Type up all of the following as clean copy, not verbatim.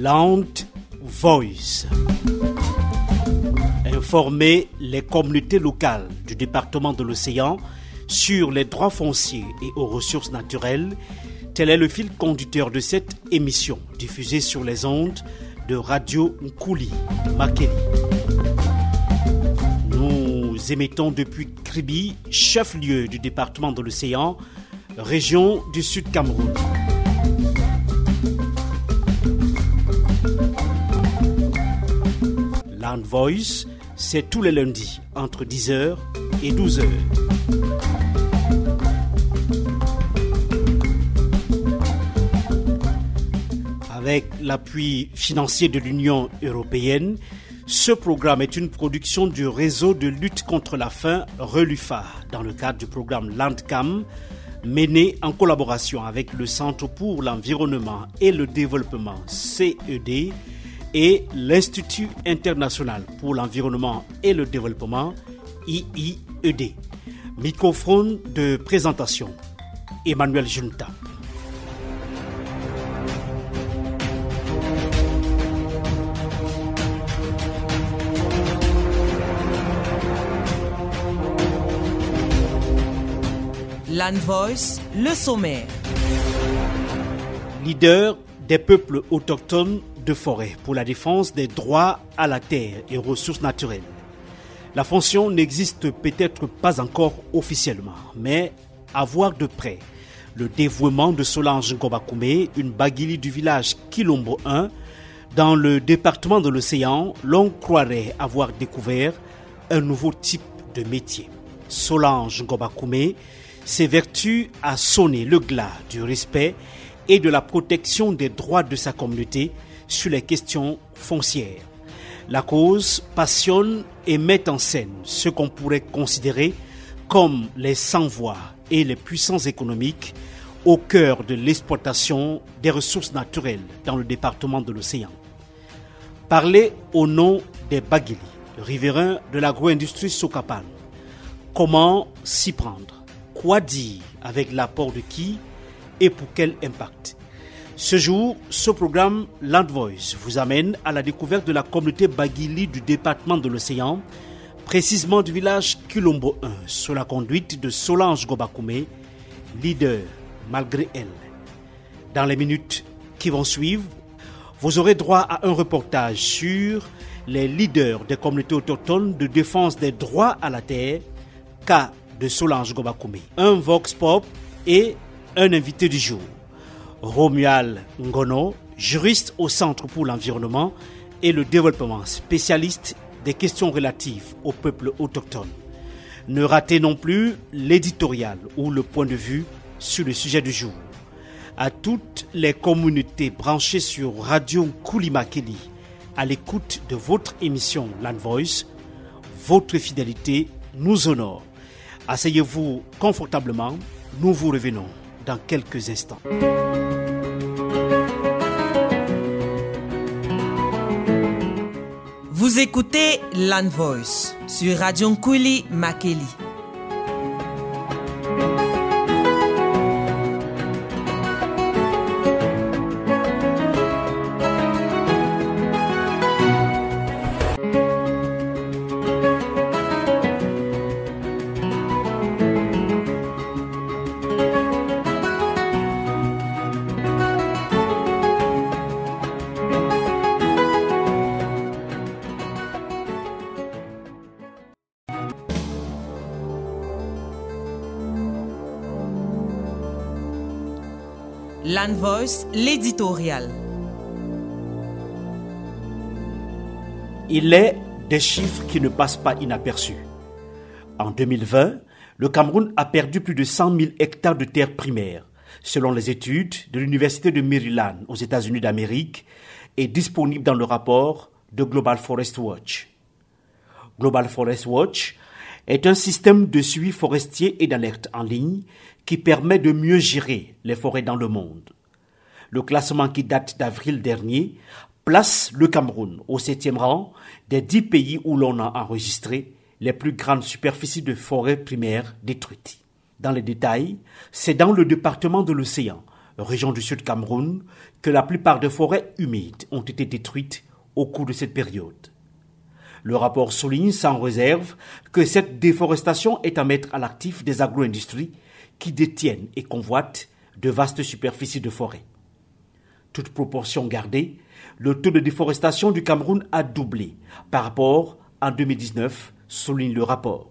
Land Voice. Informer les communautés locales du département de l'Océan sur les droits fonciers et aux ressources naturelles, tel est le fil conducteur de cette émission diffusée sur les ondes de Radio Nkuli Makeli. Nous émettons depuis Kribi, chef-lieu du département de l'Océan, région du Sud Cameroun. Land Voice, c'est tous les lundis entre 10h et 12h. Avec l'appui financier de l'Union européenne, ce programme est une production du réseau de lutte contre la faim RELUFA dans le cadre du programme Landcam, mené en collaboration avec le Centre pour l'environnement et le développement CED et l'Institut international pour l'environnement et le développement IIED. Microphone de présentation, Emmanuel Junta. Land Voice, le sommaire. Leader des peuples autochtones de forêt pour la défense des droits à la terre et aux ressources naturelles. La fonction n'existe peut-être pas encore officiellement, mais à voir de près le dévouement de Solange Ngobakoumé, une Bagili du village Kilombo 1, dans le département de l'Océan, l'on croirait avoir découvert un nouveau type de métier. Solange Ngobakoumé s'évertue à sonner le glas du respect et de la protection des droits de sa communauté sur les questions foncières. La cause passionne et met en scène ce qu'on pourrait considérer comme les sans-voix et les puissances économiques au cœur de l'exploitation des ressources naturelles dans le département de l'Océan. Parler au nom des Bagili, riverains de l'agro-industrie Sokapane. Comment s'y prendre? Quoi dire, avec l'apport de qui et pour quel impact? Ce jour, ce programme Land Voice vous amène à la découverte de la communauté Bagili du département de l'Océan, précisément du village Kilombo 1, sous la conduite de Solange Ngobakoumé, leader malgré elle. Dans les minutes qui vont suivre, vous aurez droit à un reportage sur les leaders des communautés autochtones de défense des droits à la terre, cas de Solange Ngobakoumé, un vox pop et un invité du jour. Romuald Ngono, juriste au Centre pour l'environnement et le développement, spécialiste des questions relatives au peuple autochtone. Ne ratez non plus l'éditorial ou le point de vue sur le sujet du jour. À toutes les communautés branchées sur Radio Nkuli Makeli, à l'écoute de votre émission Land Voice, votre fidélité nous honore. Asseyez-vous confortablement, nous vous revenons dans quelques instants. Vous écoutez Land Voice sur Radio Nkuli Makeli. Land Voice, l'éditorial. Il est des chiffres qui ne passent pas inaperçus. En 2020, le Cameroun a perdu plus de 100 000 hectares de terres primaires, selon les études de l'Université de Maryland aux États-Unis d'Amérique et disponible dans le rapport de Global Forest Watch. Global Forest Watch est un système de suivi forestier et d'alerte en ligne qui permet de mieux gérer les forêts dans le monde. Le classement qui date d'avril dernier place le Cameroun au 7e rang des 10 pays où l'on a enregistré les plus grandes superficies de forêts primaires détruites. Dans les détails, c'est dans le département de l'Océan, région du Sud Cameroun, que la plupart des forêts humides ont été détruites au cours de cette période. Le rapport souligne sans réserve que cette déforestation est à mettre à l'actif des agro-industries qui détiennent et convoitent de vastes superficies de forêt. Toute proportion gardée, le taux de déforestation du Cameroun a doublé par rapport à 2019, souligne le rapport.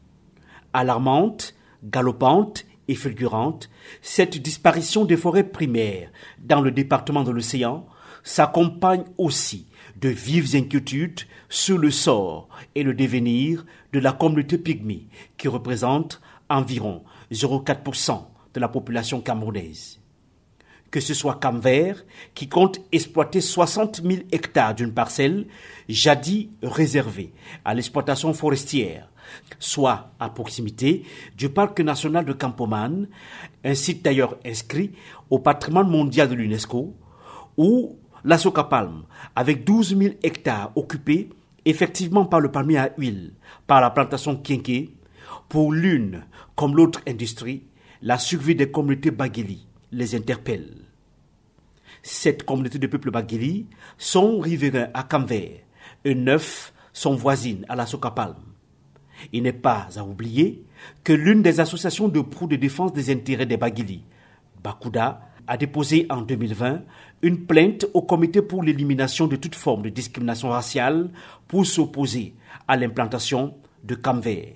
Alarmante, galopante et fulgurante, cette disparition des forêts primaires dans le département de l'Océan s'accompagne aussi de vives inquiétudes sur le sort et le devenir de la communauté pygmée qui représente environ 0,4% de la population camerounaise. Que ce soit Cap-Vert, qui compte exploiter 60 000 hectares d'une parcelle jadis réservée à l'exploitation forestière, soit à proximité du parc national de Campoman, un site d'ailleurs inscrit au patrimoine mondial de l'UNESCO, ou la Socapalme, avec 12 000 hectares occupés effectivement par le palmier à huile, par la plantation Kienké, pour l'une comme l'autre industrie, la survie des communautés Bagili les interpelle. Cette communauté de peuple Bagili sont riverains à Cap-Vert et 9 sont voisines à la Socapalme. Il n'est pas à oublier que l'une des associations de proue de défense des intérêts des Bagili, Bakouda, a déposé en 2020 une plainte au comité pour l'élimination de toute forme de discrimination raciale pour s'opposer à l'implantation de Cap-Vert.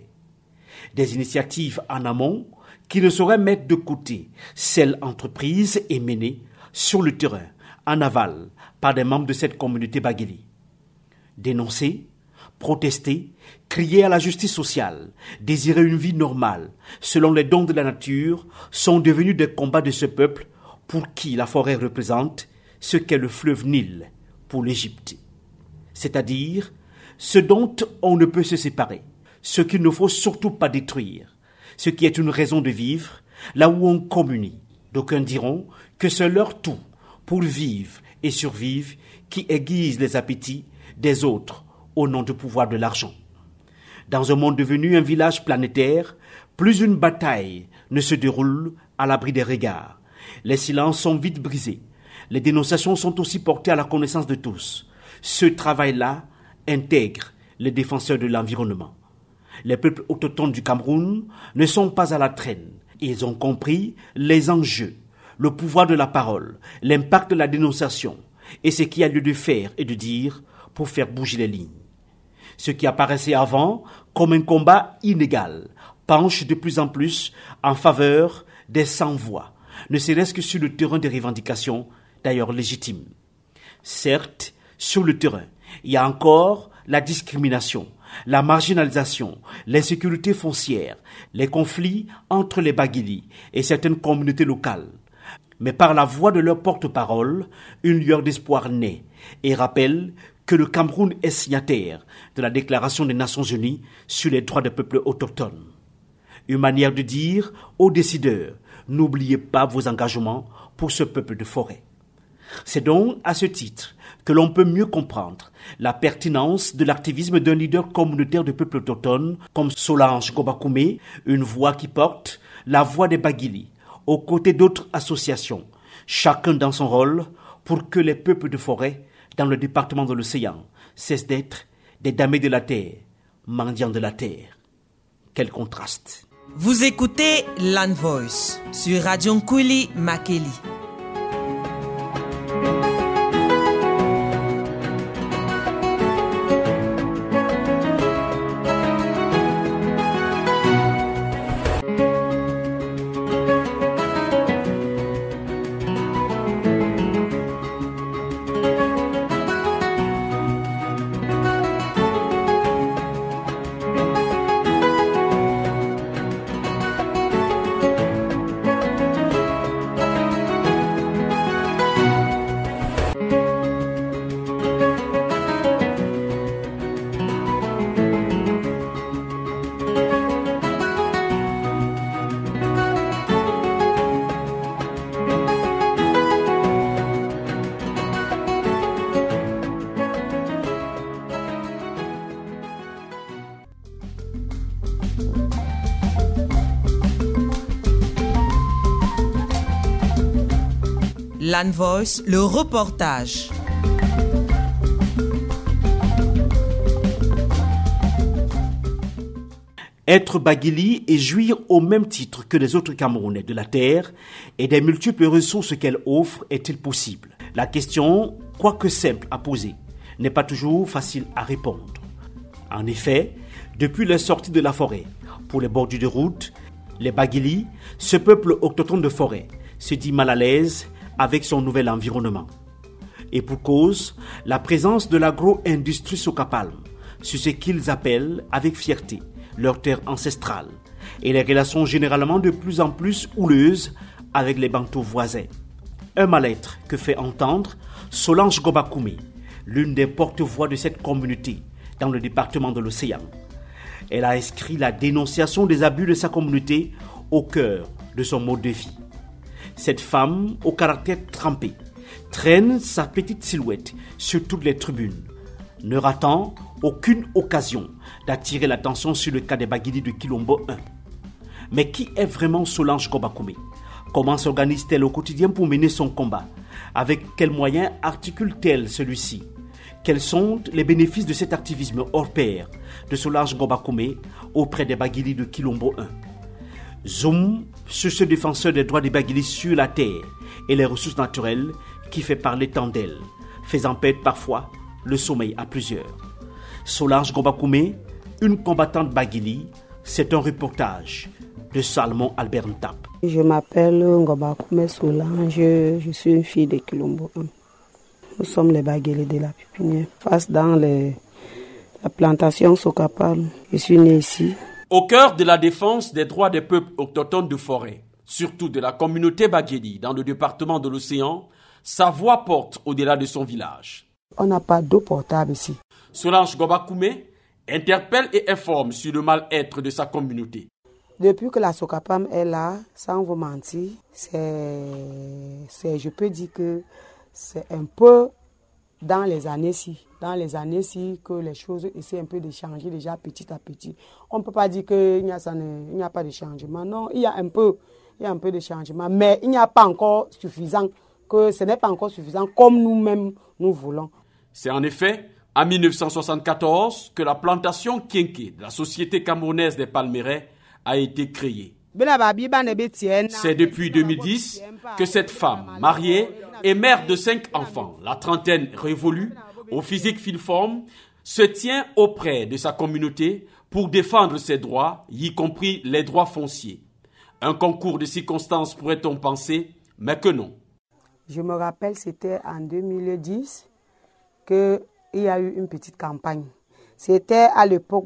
Des initiatives en amont qui ne sauraient mettre de côté celles entreprises et menées sur le terrain, en aval, par des membres de cette communauté Bagili. Dénoncer, protester, crier à la justice sociale, désirer une vie normale, selon les dons de la nature, sont devenus des combats de ce peuple pour qui la forêt représente ce qu'est le fleuve Nil pour l'Égypte. C'est-à-dire ce dont on ne peut se séparer, ce qu'il ne faut surtout pas détruire, ce qui est une raison de vivre, là où on communie. D'aucuns diront que c'est leur tout pour vivre et survivre qui aiguise les appétits des autres au nom du pouvoir de l'argent. Dans un monde devenu un village planétaire, plus une bataille ne se déroule à l'abri des regards. Les silences sont vite brisés. Les dénonciations sont aussi portées à la connaissance de tous. Ce travail-là intègre les défenseurs de l'environnement. Les peuples autochtones du Cameroun ne sont pas à la traîne. Ils ont compris les enjeux, le pouvoir de la parole, l'impact de la dénonciation et ce qu'il y a lieu de faire et de dire pour faire bouger les lignes. Ce qui apparaissait avant comme un combat inégal penche de plus en plus en faveur des sans-voix, ne serait-ce que sur le terrain des revendications, d'ailleurs légitimes. Certes, sur le terrain, il y a encore la discrimination, la marginalisation, l'insécurité foncière, les conflits entre les Bagili et certaines communautés locales. Mais par la voix de leur porte-parole, une lueur d'espoir naît et rappelle que le Cameroun est signataire de la Déclaration des Nations Unies sur les droits des peuples autochtones. Une manière de dire aux décideurs, n'oubliez pas vos engagements pour ce peuple de forêt. C'est donc à ce titre que l'on peut mieux comprendre la pertinence de l'activisme d'un leader communautaire de peuples autochtones comme Solange Gobakoumé, une voix qui porte la voix des Bagili, aux côtés d'autres associations, chacun dans son rôle, pour que les peuples de forêt dans le département de l'Océan cessent d'être des damnés de la terre, mendiants de la terre. Quel contraste! Vous écoutez Land Voice sur Radio Nkwili Makeli. Land Voice, le reportage. Être Bagili et jouir au même titre que les autres Camerounais de la terre et des multiples ressources qu'elle offre est-il possible? La question, quoique simple à poser, n'est pas toujours facile à répondre. En effet, depuis la sortie de la forêt, pour les bordures de route, les Bagili, ce peuple autochtone de forêt, se dit mal à l'aise avec son nouvel environnement. Et pour cause, la présence de l'agro-industrie Socapalm sur ce qu'ils appellent avec fierté leur terre ancestrale et les relations généralement de plus en plus houleuses avec les Bantous voisins. Un mal-être que fait entendre Solange Gobakoumé, l'une des porte-voix de cette communauté dans le département de l'Océan. Elle a inscrit la dénonciation des abus de sa communauté au cœur de son mode de vie. Cette femme, au caractère trempé, traîne sa petite silhouette sur toutes les tribunes, ne ratant aucune occasion d'attirer l'attention sur le cas des Bagili de Kilombo 1. Mais qui est vraiment Solange Gobakoumé? Comment s'organise-t-elle au quotidien pour mener son combat? Avec quels moyens articule-t-elle celui-ci? Quels sont les bénéfices de cet activisme hors pair de Solange Gobakoumé auprès des Bagili de Kilombo 1? Zoom sur ce défenseur des droits des Bagili sur la terre et les ressources naturelles qui fait parler tant d'elle, faisant perdre parfois le sommeil à plusieurs. Solange Gobakoumé, une combattante Bagili, c'est un reportage de Salomon Albert Ntap. Je m'appelle Ngobakoumé Solange, je suis une fille de Kilombo 1. Nous sommes les Bagili de la Pépinière. Face dans la plantation Socapalm. Je suis née ici. Au cœur de la défense des droits des peuples autochtones de forêt, surtout de la communauté Bagili dans le département de l'Océan, sa voix porte au-delà de son village. On n'a pas d'eau potable ici. Solange Gobakoumé interpelle et informe sur le mal-être de sa communauté. Depuis que la Socapalm est là, sans vous mentir, je peux dire que c'est un peu dans les années-ci que les choses essaient un peu de changer déjà petit à petit. On ne peut pas dire qu'il n'y a pas de changement. Non, il y a un peu de changement, mais il n'y a pas encore suffisant, que ce n'est pas encore suffisant comme nous-mêmes nous voulons. C'est en effet en 1974 que la plantation Kienké de la Société camerounaise des Palmeraies a été créée. C'est depuis 2010 que cette femme, mariée et mère de 5 enfants, la trentaine révolue, au physique filiforme, se tient auprès de sa communauté pour défendre ses droits, y compris les droits fonciers. Un concours de circonstances pourrait-on penser, mais que non. Je me rappelle, c'était en 2010 qu'il y a eu une petite campagne. C'était à l'époque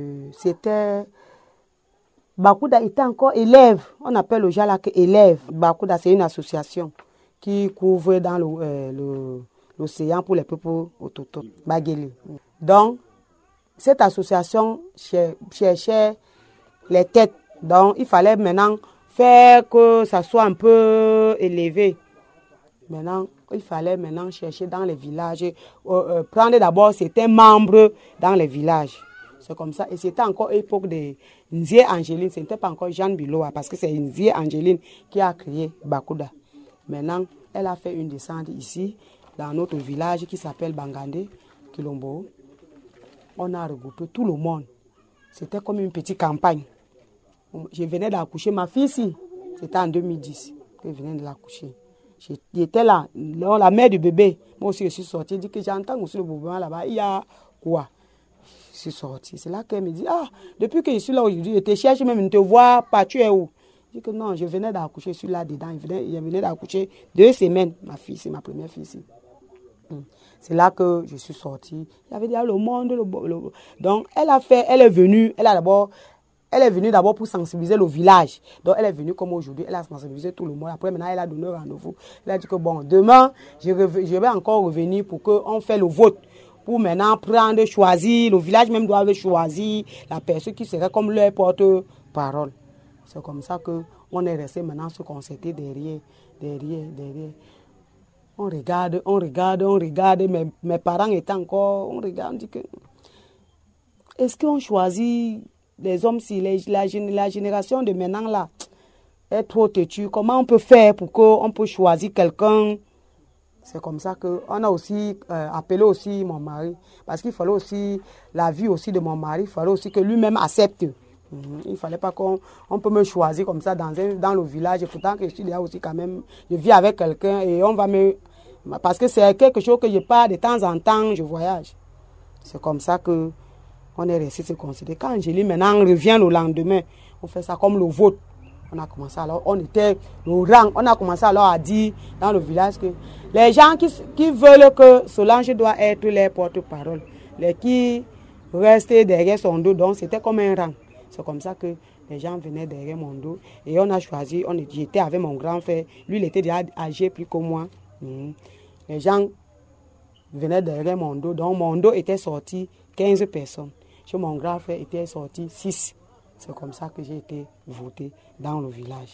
Bakouda était encore élève. On appelle le Jalak élève. Bakouda, c'est une association qui couvre dans l'océan pour les peuples autochtones. Bagili. Donc, cette association cherchait les têtes. Donc, il fallait maintenant faire que ça soit un peu élevé. Maintenant, il fallait chercher dans les villages. Prendre d'abord certains membres dans les villages. C'est comme ça. Et c'était encore l'époque de Nzie Angeline. Ce n'était pas encore Jeanne Biloa parce que c'est Nzie Angeline qui a créé Bakouda. Maintenant, elle a fait une descente ici, dans notre village qui s'appelle Bangande, Kilombo. On a regroupé tout le monde. C'était comme une petite campagne. Je venais d'accoucher ma fille ici. C'était en 2010 que je venais de l'accoucher. J'étais là, la mère du bébé. Moi aussi, je suis sortie. Je dis que j'entends aussi le bébé là-bas. Il y a quoi? Je suis sortie. C'est là qu'elle me dit, depuis que je suis là aujourd'hui, je te cherche même, je ne te vois pas, tu es où? Je dis que non, je venais d'accoucher, je suis là dedans. Je venais d'accoucher 2 semaines. Ma fille, c'est ma première fille ici. C'est là que je suis sortie. Il y avait déjà le monde. Donc, elle est venue d'abord pour sensibiliser le village. Donc, elle est venue comme aujourd'hui. Elle a sensibilisé tout le monde. Après, maintenant, elle a donné un rendez-vous. Elle a dit que bon, demain, je vais encore revenir pour qu'on fasse le vote. Pour maintenant choisir, le village même doit choisir la personne qui serait comme leur porte-parole. C'est comme ça qu'on est resté maintenant se concerter derrière. On regarde, mes parents étaient encore, on regarde, on dit que est-ce qu'on choisit des hommes si la génération de maintenant là est trop têtue? Comment on peut faire pour qu'on peut choisir quelqu'un C'est comme ça qu'on a aussi appelé aussi mon mari. Parce qu'il fallait aussi, la vie aussi de mon mari, il fallait aussi que lui-même accepte. Il ne fallait pas qu'on peut me choisir comme ça dans le village. Et pourtant que je suis là aussi quand même, je vis avec quelqu'un et on va me... Parce que c'est quelque chose que je pars de temps en temps, je voyage. C'est comme ça qu'on est resté se considérer. Quand Angélie maintenant revient le lendemain, on fait ça comme le vote. On a commencé alors, on était au rang, on a commencé alors à dire dans le village que les gens qui veulent que Solange doit être les porte-parole, les qui restent derrière son dos, donc c'était comme un rang. C'est comme ça que les gens venaient derrière mon dos et on a choisi, j'étais avec mon grand frère, lui il était déjà âgé plus que moi. Les gens venaient derrière mon dos, donc mon dos était sorti 15 personnes. Chez mon grand frère était sorti 6. C'est comme ça que j'ai été votée dans le village.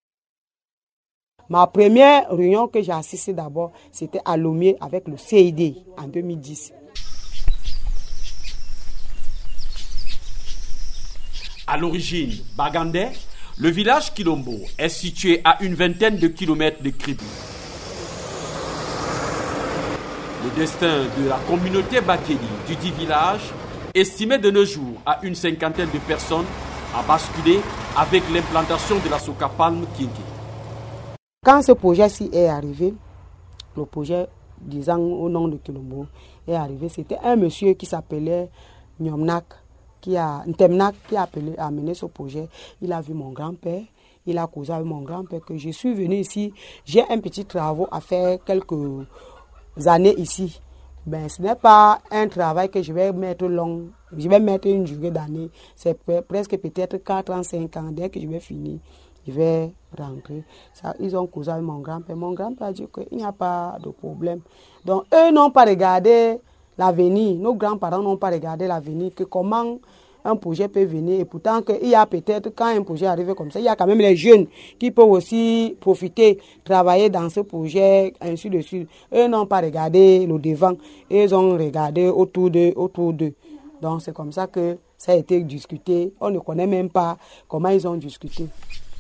Ma première réunion que j'ai assistée d'abord, c'était à Lomé avec le CID en 2010. À l'origine, Bagandé, le village Kilombo est situé à une vingtaine de kilomètres de Kribi. Le destin de la communauté Bagueli du dit village, estimé de nos jours à une cinquantaine de personnes, a basculé avec l'implantation de la Soca Palm Kinké. Quand ce projet-ci est arrivé, le projet disant au nom de Kilombo est arrivé, c'était un monsieur qui s'appelait Nyomnak, Ntemnak, qui a amené ce projet. Il a vu mon grand-père, il a causé avec mon grand-père que je suis venu ici, j'ai un petit travail à faire quelques années ici. Ben, ce n'est pas un travail que je vais mettre long, je vais mettre une durée d'année. C'est presque peut-être 4 ans, 5 ans. Dès que je vais finir, je vais rentrer. Ça, ils ont causé avec mon grand-père. Mon grand-père a dit qu'il n'y a pas de problème. Donc, eux n'ont pas regardé l'avenir. Nos grands-parents n'ont pas regardé l'avenir. Que comment un projet peut venir. Et pourtant, il y a peut-être, quand un projet arrive comme ça, il y a quand même les jeunes qui peuvent aussi profiter, travailler dans ce projet, ainsi de suite. Eux n'ont pas regardé le devant. Ils ont regardé autour d'eux. Donc, c'est comme ça que ça a été discuté. On ne connaît même pas comment ils ont discuté.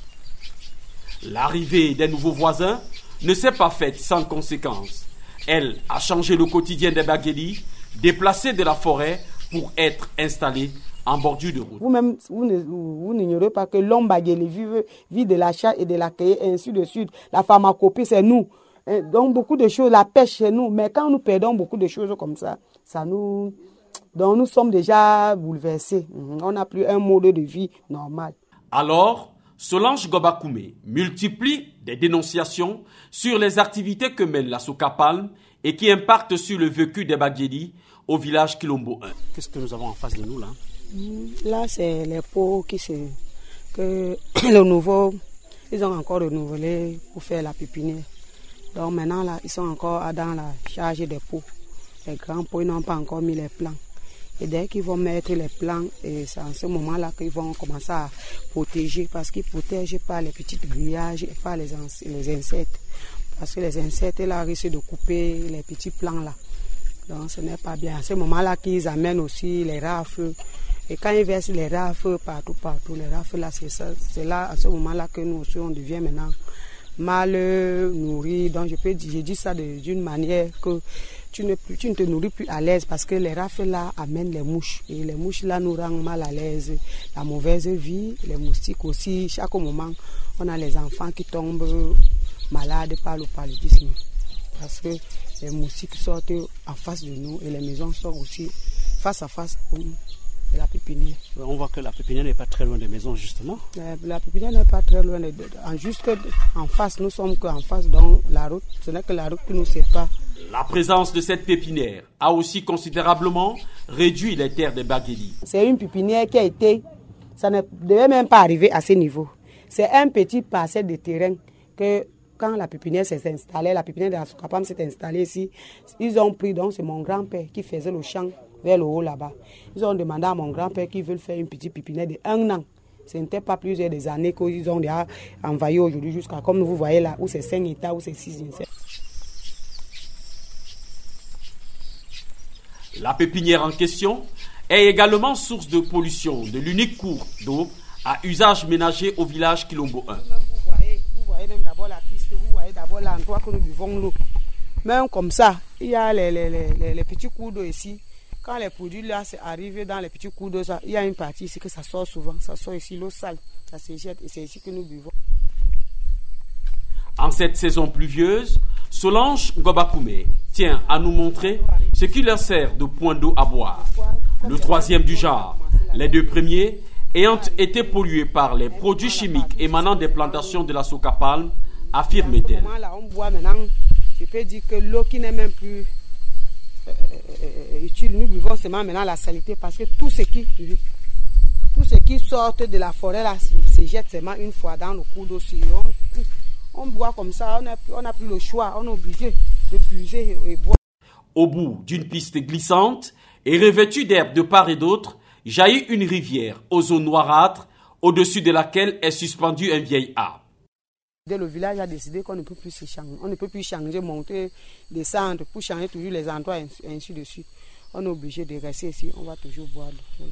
L'arrivée des nouveaux voisins ne s'est pas faite sans conséquence. Elle a changé le quotidien des Bagueli, déplacés de la forêt pour être installés en bordure de route. Vous-même, vous n'ignorez pas que l'homme Bagueli vit de l'achat et de l'accueil, et ainsi de suite. La pharmacopée, c'est nous. Donc, beaucoup de choses, la pêche, c'est nous. Mais quand nous perdons beaucoup de choses comme ça, donc nous sommes déjà bouleversés. On n'a plus un mode de vie normal. Alors, Solange Gobakoumé multiplie des dénonciations sur les activités que mène la Soca Palm et qui impactent sur le vécu des Bagueli au village Kilombo 1. Qu'est-ce que nous avons en face de nous là? Là, c'est les pots que le nouveau, ils ont encore renouvelé pour faire la pépinière. Donc maintenant, là, ils sont encore dans la charge des pots. Les grands pots, ils n'ont pas encore mis les plants. Et dès qu'ils vont mettre les plants, et c'est en ce moment-là qu'ils vont commencer à protéger, parce qu'ils protègent pas les petites grillages et pas les insectes. Parce que les insectes, là, risquent de couper les petits plants là. Donc ce n'est pas bien. À ce moment-là qu'ils amènent aussi les rafles. Et quand ils versent les rafles partout, les rafles là, c'est là, à ce moment-là que nous aussi, on devient maintenant mal nourris. Donc je dis ça d'une manière que tu ne te nourris plus à l'aise parce que les rafles là amènent les mouches. Et les mouches là nous rendent mal à l'aise. La mauvaise vie, les moustiques aussi. Chaque moment, on a les enfants qui tombent malades par le paludisme. Parce que les moustiques sortent en face de nous et les maisons sortent aussi face à face de la pépinière. On voit que la pépinière n'est pas très loin des maisons, justement. La pépinière n'est pas très loin. Juste en face, nous sommes qu'en face, dans la route. Ce n'est que la route qui nous sépare. La présence de cette pépinière a aussi considérablement réduit les terres des Bagueli. C'est une pépinière qui a été... Ça ne devait même pas arriver à ce niveau. C'est un petit parcelle de terrain que... Quand la pépinière s'est installée, la pépinière de la Soca Palm s'est installée ici, ils ont pris, donc c'est mon grand-père qui faisait le champ vers le haut là-bas. Ils ont demandé à mon grand-père qu'ils veulent faire une petite pépinière de 1 an. Ce n'était pas plusieurs des années qu'ils ont déjà envahi aujourd'hui jusqu'à, comme vous voyez là, où c'est 5 hectares, où c'est 6 hectares. La pépinière en question est également source de pollution de l'unique cours d'eau à usage ménager au village Kilombo 1. Vous voyez même d'abord la piste, vous voyez d'abord l'endroit que nous buvons l'eau. Même comme ça, il y a les petits coups d'eau ici. Quand les produits là arrivent dans les petits coups d'eau, il y a une partie ici que ça sort souvent. Ça sort ici, l'eau sale, ça se jette et c'est ici que nous buvons. En cette saison pluvieuse, Solange Ngobakoumé tient à nous montrer ce qui leur sert de point d'eau à boire. Le troisième du genre, les deux premiers ayant été pollués par les produits chimiques émanant des plantations de la soca palme, affirme-t-elle. Je peux dire que l'eau qui n'est même plus utile, nous buvons seulement maintenant la saleté parce que tout ce qui sort de la forêt là, se jette seulement une fois dans le cours d'eau. On boit comme ça, on n'a plus le choix, on est obligé de puiser et boire. Au bout d'une piste glissante et revêtue d'herbes de part et d'autre, jaillit une rivière aux eaux noirâtres, au-dessus de laquelle est suspendu un vieil arbre. Le village a décidé qu'on ne peut plus changer. On ne peut plus changer, monter, descendre, pour changer toujours les endroits et ainsi de suite. On est obligé de rester ici, on va toujours boire.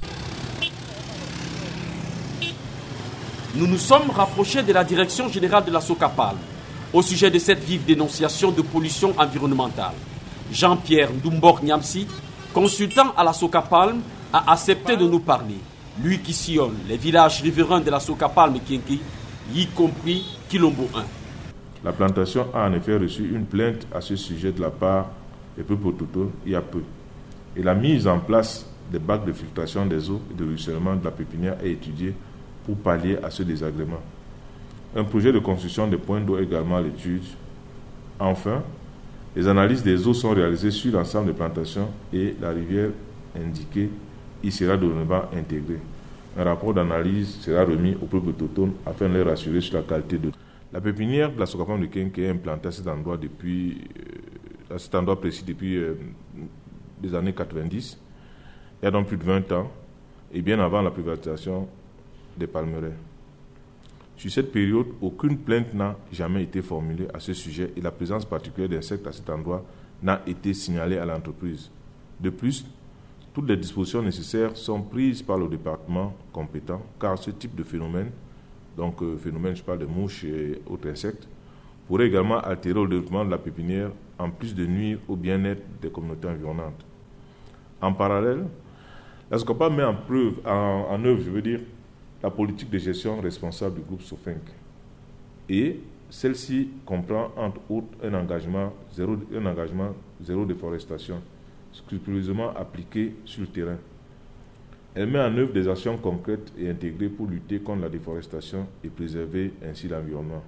Nous nous sommes rapprochés de la direction générale de la soca palme au sujet de cette vive dénonciation de pollution environnementale. Jean-Pierre Ndumbor Nyamsi, consultant à la soca palme, a accepté de nous parler. Lui qui sillonne les villages riverains de la soca palme Kienke, y compris Kilombo 1. La plantation a en effet reçu une plainte à ce sujet de la part des peuples autochtones il y a peu. Et la mise en place des bacs de filtration des eaux et de ruissellement de la pépinière est étudiée pour pallier à ce désagrément. Un projet de construction de points d'eau est également à l'étude. Enfin, les analyses des eaux sont réalisées sur l'ensemble des plantations et la rivière indiquée y sera dorénavant intégrée. Un rapport d'analyse sera remis au peuple autochtone afin de les rassurer sur la qualité de l'eau. La pépinière de la soca palme de Kienke est implantée à cet endroit précis depuis les années 90, il y a donc plus de 20 ans, et bien avant la privatisation des palmeraies. Sur cette période, aucune plainte n'a jamais été formulée à ce sujet et la présence particulière d'insectes à cet endroit n'a été signalée à l'entreprise. De plus, toutes les dispositions nécessaires sont prises par le département compétent, car ce type de phénomène, je parle de mouches et autres insectes, pourrait également altérer le développement de la pépinière, en plus de nuire au bien-être des communautés environnantes. En parallèle, la soca palme met en œuvre, la politique de gestion responsable du groupe Sofinc. Et celle-ci comprend, entre autres, un engagement zéro déforestation, scrupuleusement appliqué sur le terrain. Elle met en œuvre des actions concrètes et intégrées pour lutter contre la déforestation et préserver ainsi l'environnement.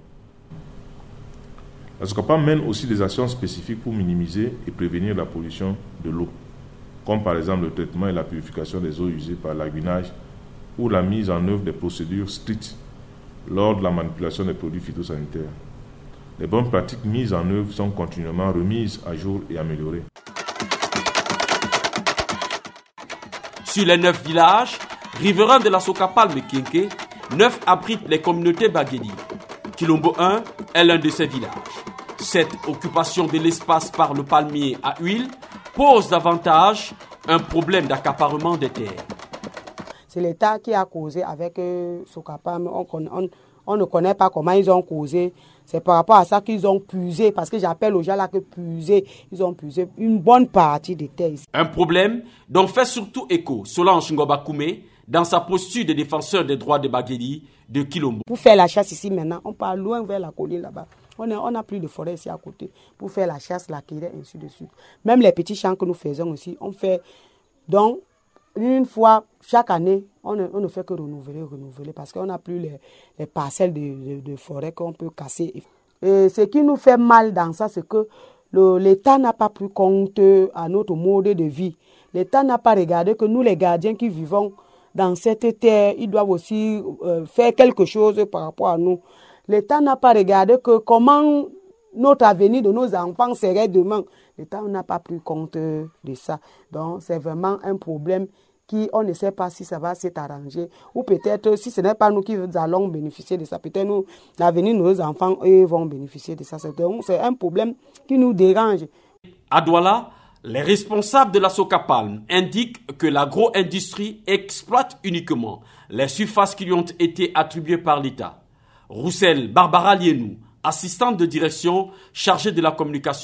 La soca palme mène aussi des actions spécifiques pour minimiser et prévenir la pollution de l'eau, comme par exemple le traitement et la purification des eaux usées par l'aguinage ou la mise en œuvre des procédures strictes lors de la manipulation des produits phytosanitaires. Les bonnes pratiques mises en œuvre sont continuellement remises à jour et améliorées. Sur les 9 villages riverains de la soca palme Kienke, 9 abritent les communautés Bageli. Kilombo 1 est l'un de ces villages. Cette occupation de l'espace par le palmier à huile pose davantage un problème d'accaparement des terres. C'est l'État qui a causé avec soca palme. On ne connaît pas comment ils ont causé. C'est par rapport à ça qu'ils ont puisé, parce que j'appelle aux gens là que puiser, ils ont puisé une bonne partie des terres ici. Un problème dont fait surtout écho Solange Ngobakoumé dans sa posture de défenseur des droits de Bageli de Kilombo. Pour faire la chasse ici maintenant, on part loin vers la colline là-bas. On n'a plus de forêt ici à côté pour faire la chasse, la cueillette, ainsi de suite. Même les petits champs que nous faisons ici, on fait donc une fois chaque année, on ne fait que renouveler parce qu'on n'a plus les parcelles de forêt qu'on peut casser. Et ce qui nous fait mal dans ça, c'est que l'État n'a pas pris compte à notre mode de vie. L'État n'a pas regardé que nous, les gardiens qui vivons dans cette terre, ils doivent aussi faire quelque chose par rapport à nous. L'État n'a pas regardé que comment notre avenir de nos enfants serait demain. L'État n'a pas pris compte de ça. Donc, c'est vraiment un problème on ne sait pas si ça va s'arranger. Ou peut-être, si ce n'est pas nous qui allons bénéficier de ça, peut-être nous, l'avenir de nos enfants, eux, vont bénéficier de ça. Donc, c'est un problème qui nous dérange. À Douala, les responsables de la soca palme indiquent que l'agro-industrie exploite uniquement les surfaces qui lui ont été attribuées par l'État. Roussel Barbara Lienou, assistante de direction chargée de la communication,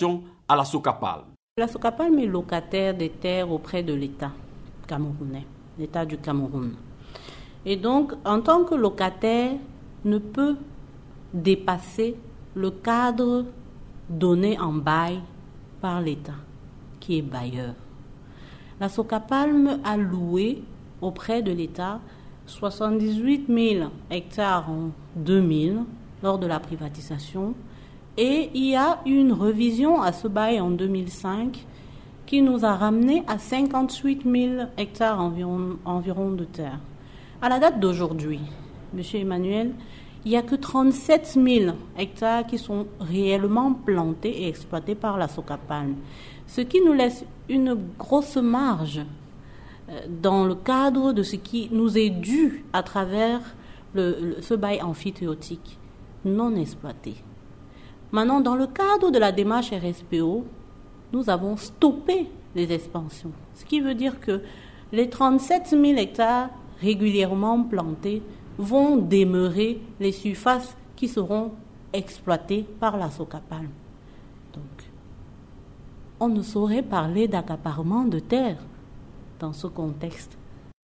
à la Socapal. La Socapal est locataire des terres auprès de l'État camerounais, l'État du Cameroun. Et donc, en tant que locataire, ne peut dépasser le cadre donné en bail par l'État, qui est bailleur. La Socapal a loué auprès de l'État 78 000 hectares en 2000 lors de la privatisation, et il y a une revision à ce bail en 2005 qui nous a ramené à 58 000 hectares environ de terre. À la date d'aujourd'hui, M. Emmanuel, il n'y a que 37 000 hectares qui sont réellement plantés et exploités par la Socapal, ce qui nous laisse une grosse marge dans le cadre de ce qui nous est dû à travers ce bail amphithéotique non exploité. Maintenant, dans le cadre de la démarche RSPO, nous avons stoppé les expansions, ce qui veut dire que les 37 000 hectares régulièrement plantés vont demeurer les surfaces qui seront exploitées par la Socapal. Donc, on ne saurait parler d'accaparement de terre dans ce contexte.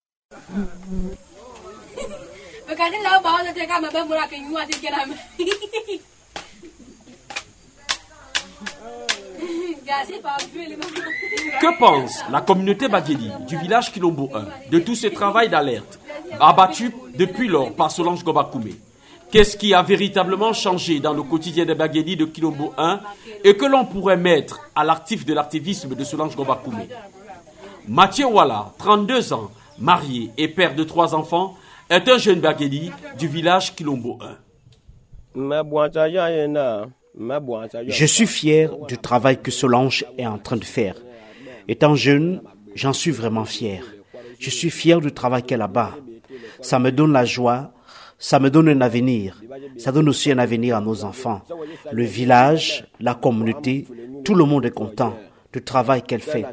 Que pense la communauté Bagueli du village Kilombo 1 de tout ce travail d'alerte abattu depuis lors par Solange Gobakoumé? Qu'est-ce qui a véritablement changé dans le quotidien des Bagueli de Kilombo 1 et que l'on pourrait mettre à l'actif de l'activisme de Solange Gobakoumé? Mathieu Wala, 32 ans, marié et père de 3 enfants, est un jeune Bagueli du village Kilombo 1. Je suis fier du travail que Solange est en train de faire. Étant jeune, j'en suis vraiment fier. Je suis fier du travail qu'elle abat. Ça me donne la joie, ça me donne un avenir. Ça donne aussi un avenir à nos enfants. Le village, la communauté, tout le monde est content du travail qu'elle fait.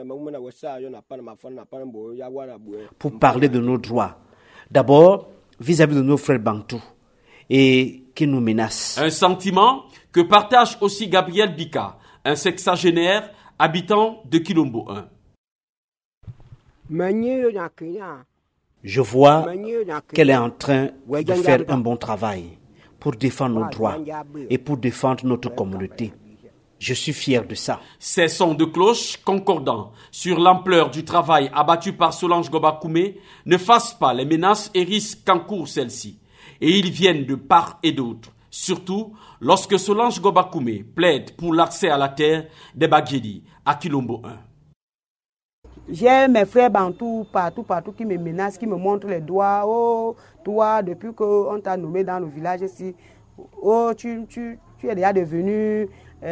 Pour parler de nos droits, d'abord vis-à-vis de nos frères bantous et qui nous menacent. Un sentiment que partage aussi Gabriel Bika, un sexagénaire habitant de Kilombo 1. Je vois qu'elle est en train de faire un bon travail pour défendre nos droits et pour défendre notre communauté. Je suis fier de ça. Ces sons de cloche concordant sur l'ampleur du travail abattu par Solange Gobakoumé ne fassent pas les menaces et risques qu'encourt celle-ci. Et ils viennent de part et d'autre. Surtout lorsque Solange Gobakoumé plaide pour l'accès à la terre des Bagueli à Kilombo 1. J'ai mes frères bantous partout qui me menacent, qui me montrent les doigts. Oh, toi, depuis qu'on t'a nommé dans le village ici, oh, tu es déjà devenu...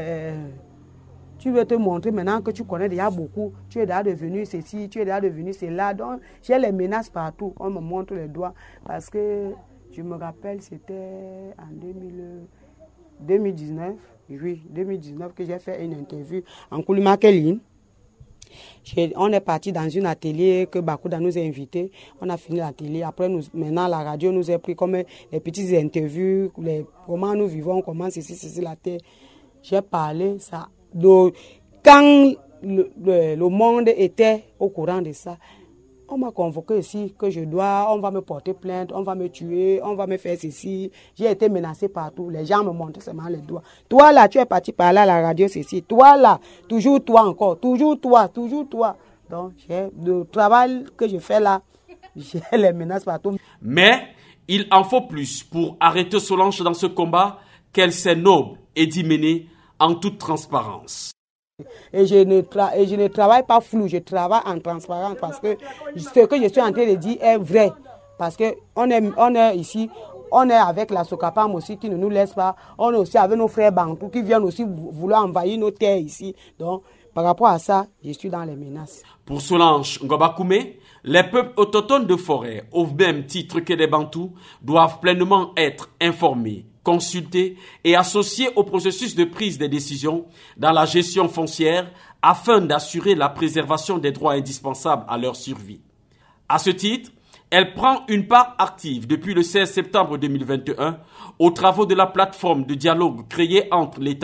tu veux te montrer maintenant que tu connais déjà beaucoup. Tu es déjà devenu ceci, tu es déjà devenu cela. Donc, j'ai les menaces partout. On me montre les doigts parce que je me rappelle, c'était en 2019, oui, 2019 que j'ai fait une interview en Koulimakeline. On est parti dans un atelier que Bakouda nous a invités. On a fini l'atelier. Après, maintenant, la radio nous a pris comme les petites interviews, comment nous vivons, comment c'est la terre. J'ai parlé ça. Donc, quand le monde était au courant de ça, on m'a convoqué ici que on va me porter plainte, on va me tuer, on va me faire ceci. J'ai été menacé partout. Les gens me montraient seulement les doigts. Toi là, tu es parti parler à la radio, ceci. Toi là, toujours toi encore, toujours toi, toujours toi. Donc, le travail que je fais là, j'ai les menaces partout. Mais il en faut plus pour arrêter Solange dans ce combat qu'elle s'est noble et d'y mener en toute transparence. Et je ne travaille pas flou, je travaille en transparence parce que ce que je suis en train de dire est vrai. Parce qu'on est ici, on est avec la Socapam aussi qui ne nous laisse pas. On est aussi avec nos frères bantous qui viennent aussi vouloir envahir nos terres ici. Donc, par rapport à ça, je suis dans les menaces. Pour Solange Gobakoumé, les peuples autochtones de forêt, au même titre que les bantous, doivent pleinement être informés, consultés et associés au processus de prise des décisions dans la gestion foncière afin d'assurer la préservation des droits indispensables à leur survie. À ce titre, elle prend une part active depuis le 16 septembre 2021 aux travaux de la plateforme de dialogue créée entre l'État,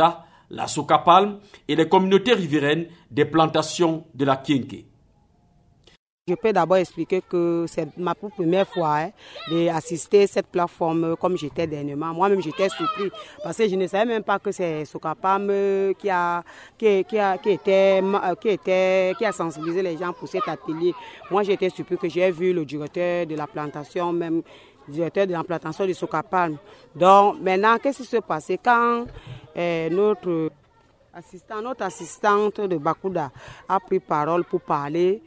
la Sokapalm et les communautés riveraines des plantations de la Kienké. Je peux d'abord expliquer que c'est ma première fois d'assister à cette plateforme comme j'étais dernièrement. Moi-même, j'étais surpris parce que je ne savais même pas que c'est Sokapalm qui a sensibilisé les gens pour cet atelier. Moi, j'étais surpris que j'ai vu le directeur de la plantation, même directeur de la plantation de Sokapalm. Donc, maintenant, qu'est-ce qui s'est passé quand notre assistante de Bakouda a pris parole pour parler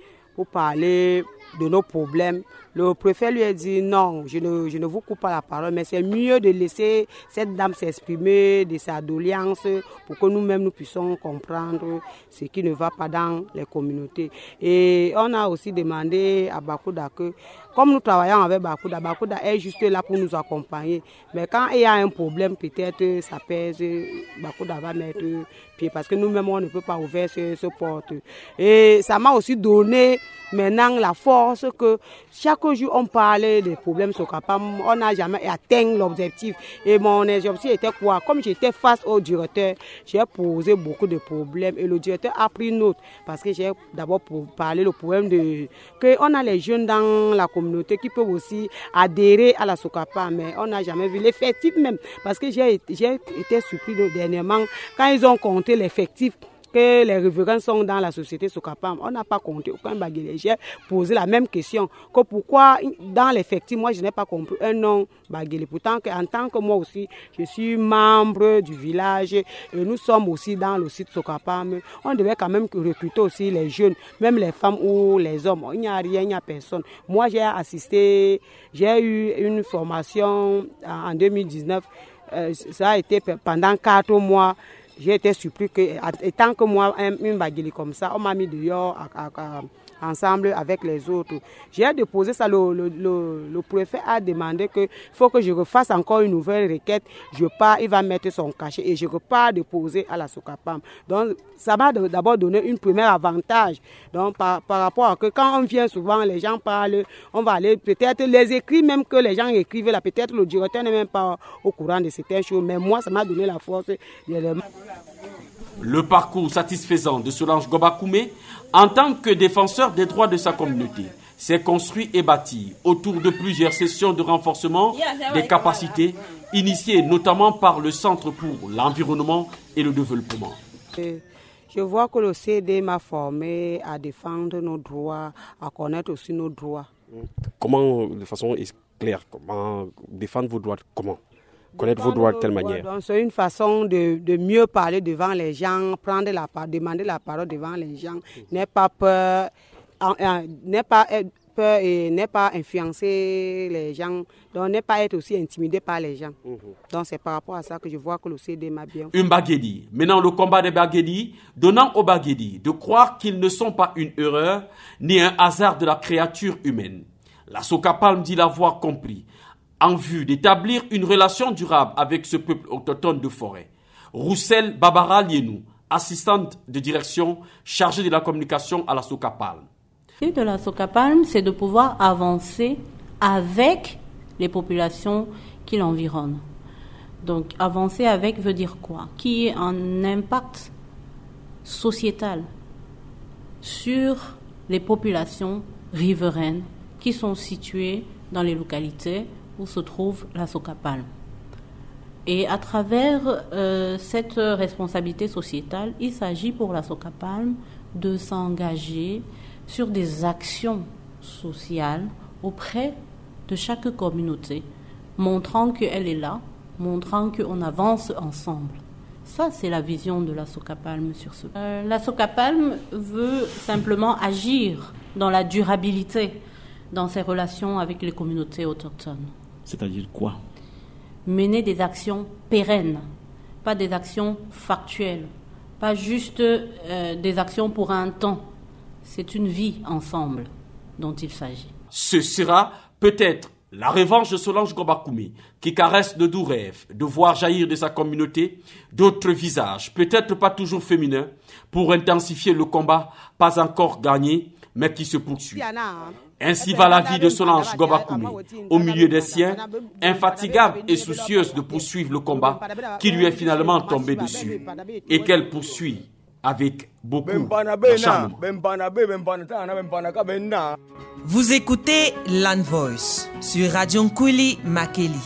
de nos problèmes. Le préfet lui a dit non, je ne vous coupe pas la parole, mais c'est mieux de laisser cette dame s'exprimer de sa doléance pour que nous-mêmes nous puissions comprendre ce qui ne va pas dans les communautés. Et on a aussi demandé à Bakouda que, comme nous travaillons avec Bakouda, Bakouda est juste là pour nous accompagner. Mais quand il y a un problème, peut-être ça pèse, Bakouda va mettre pied parce que nous-mêmes on ne peut pas ouvrir ce porte. Et ça m'a aussi donné maintenant la force que chaque jour on parlait des problèmes Sokapalm, on n'a jamais atteint l'objectif. Et mon objectif était quoi? Comme j'étais face au directeur, j'ai posé beaucoup de problèmes et le directeur a pris note parce que j'ai d'abord parlé le problème qu'on a les jeunes dans la communauté qui peuvent aussi adhérer à la Sokapalm, mais on n'a jamais vu l'effectif même parce que j'ai été surpris dernièrement quand ils ont compté l'effectif que les riverains sont dans la société Sokapalm. On n'a pas compté aucun Baguélé. J'ai posé la même question que pourquoi dans l'effectif, moi je n'ai pas compris un nom Baguélé. Pourtant en tant que moi aussi, je suis membre du village et nous sommes aussi dans le site Sokapalm. On devait quand même recruter aussi les jeunes, même les femmes ou les hommes. Il n'y a rien, il n'y a personne. Moi j'ai assisté, j'ai eu une formation en 2019. Ça a été pendant 4 mois. J'ai été surpris que, étant que moi, une Baguélé comme ça, on m'a mis dehors ensemble avec les autres. J'ai déposé ça, le préfet a demandé qu'il faut que je refasse encore une nouvelle requête. Je pars, il va mettre son cachet et je repars déposer à la Sokapalm. Donc, ça m'a d'abord donné un premier avantage. Donc, par rapport à que quand on vient souvent, les gens parlent, on va aller peut-être les écrits même que les gens écrivent là, peut-être le directeur n'est même pas au courant de certaines choses, mais moi, ça m'a donné la force de les... Le parcours satisfaisant de Solange Gobakoumé, en tant que défenseur des droits de sa communauté, s'est construit et bâti autour de plusieurs sessions de renforcement des capacités, initiées notamment par le Centre pour l'environnement et le développement. Je vois que le CD m'a formé à défendre nos droits, à connaître aussi nos droits. Comment, de façon claire, comment défendre vos droits, comment connaître vos droits de telle manière? C'est une façon de mieux parler devant les gens, prendre la parole, demander la parole devant les gens, n'aie pas peur, et n'est pas influencer les gens, donc n'est pas être aussi intimidé par les gens. Donc c'est par rapport à ça que je vois que le CD m'a bien... Une Baguéli, menant le combat des Baguéli, donnant aux Baguéli de croire qu'ils ne sont pas une erreur ni un hasard de la créature humaine. La Sokapalm dit l'avoir compris, en vue d'établir une relation durable avec ce peuple autochtone de forêt. Roussel Babara Lienou, assistante de direction chargée de la communication à la Sokapalm. L'idée de la Sokapalm, c'est de pouvoir avancer avec les populations qui l'environnent. Donc avancer avec veut dire quoi? Qui ait un impact sociétal sur les populations riveraines qui sont situées dans les localités où se trouve la Sokapalm. Et à travers cette responsabilité sociétale, il s'agit pour la Sokapalm de s'engager sur des actions sociales auprès de chaque communauté, montrant qu'elle est là, montrant qu'on avance ensemble. Ça, c'est la vision de la Sokapalm sur ce point. La Sokapalm veut simplement agir dans la durabilité dans ses relations avec les communautés autochtones. C'est-à-dire quoi? Mener des actions pérennes, pas des actions factuelles, pas juste des actions pour un temps. C'est une vie ensemble dont il s'agit. Ce sera peut-être la revanche de Solange Gobakoumé, qui caresse de doux rêves de voir jaillir de sa communauté d'autres visages, peut-être pas toujours féminins, pour intensifier le combat pas encore gagné, mais qui se poursuit. Ainsi va la vie de Solange Gobakoumé, au milieu des siens, infatigable et soucieuse de poursuivre le combat qui lui est finalement tombé dessus et qu'elle poursuit avec beaucoup d'acharnement. Vous écoutez Land Voice sur Radio Nkwili Makeli.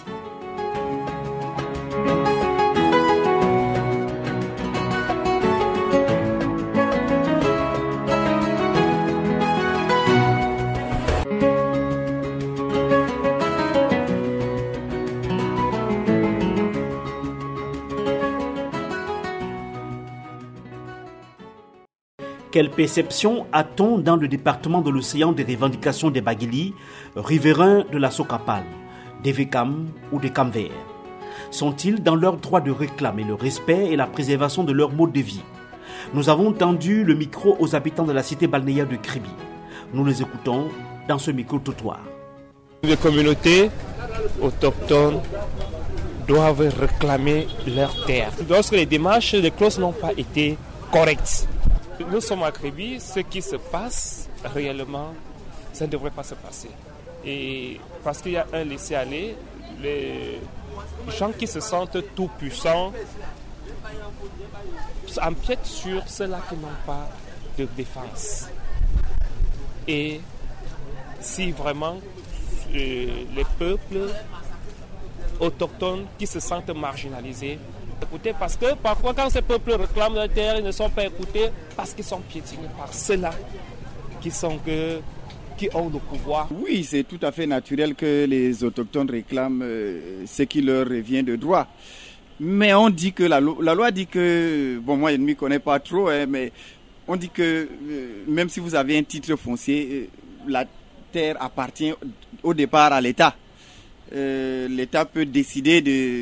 Quelle perception a-t-on dans le département de l'océan des revendications des Baguili, riverains de la Socapalme, des Vekam ou des Camvert? Sont-ils dans leur droit de réclamer le respect et la préservation de leur mode de vie? Nous avons tendu le micro aux habitants de la cité balnéaire de Kribi. Nous les écoutons dans ce micro-trottoir. Les communautés autochtones doivent réclamer leurs terres. Lorsque les démarches des clauses n'ont pas été correctes, nous sommes à Kribi, ce qui se passe réellement, ça ne devrait pas se passer. Et parce qu'il y a un laisser-aller, les gens qui se sentent tout puissants empiètent sur ceux-là qui n'ont pas de défense. Et si vraiment les peuples autochtones qui se sentent marginalisés, écouter, parce que parfois quand ces peuples réclament leur terre, ils ne sont pas écoutés parce qu'ils sont piétinés par ceux-là qui ont le pouvoir. Oui, c'est tout à fait naturel que les autochtones réclament ce qui leur revient de droit. Mais on dit que la loi dit que, bon, moi je ne m'y connais pas trop, mais on dit que même si vous avez un titre foncier, la terre appartient au départ à l'État. L'État peut décider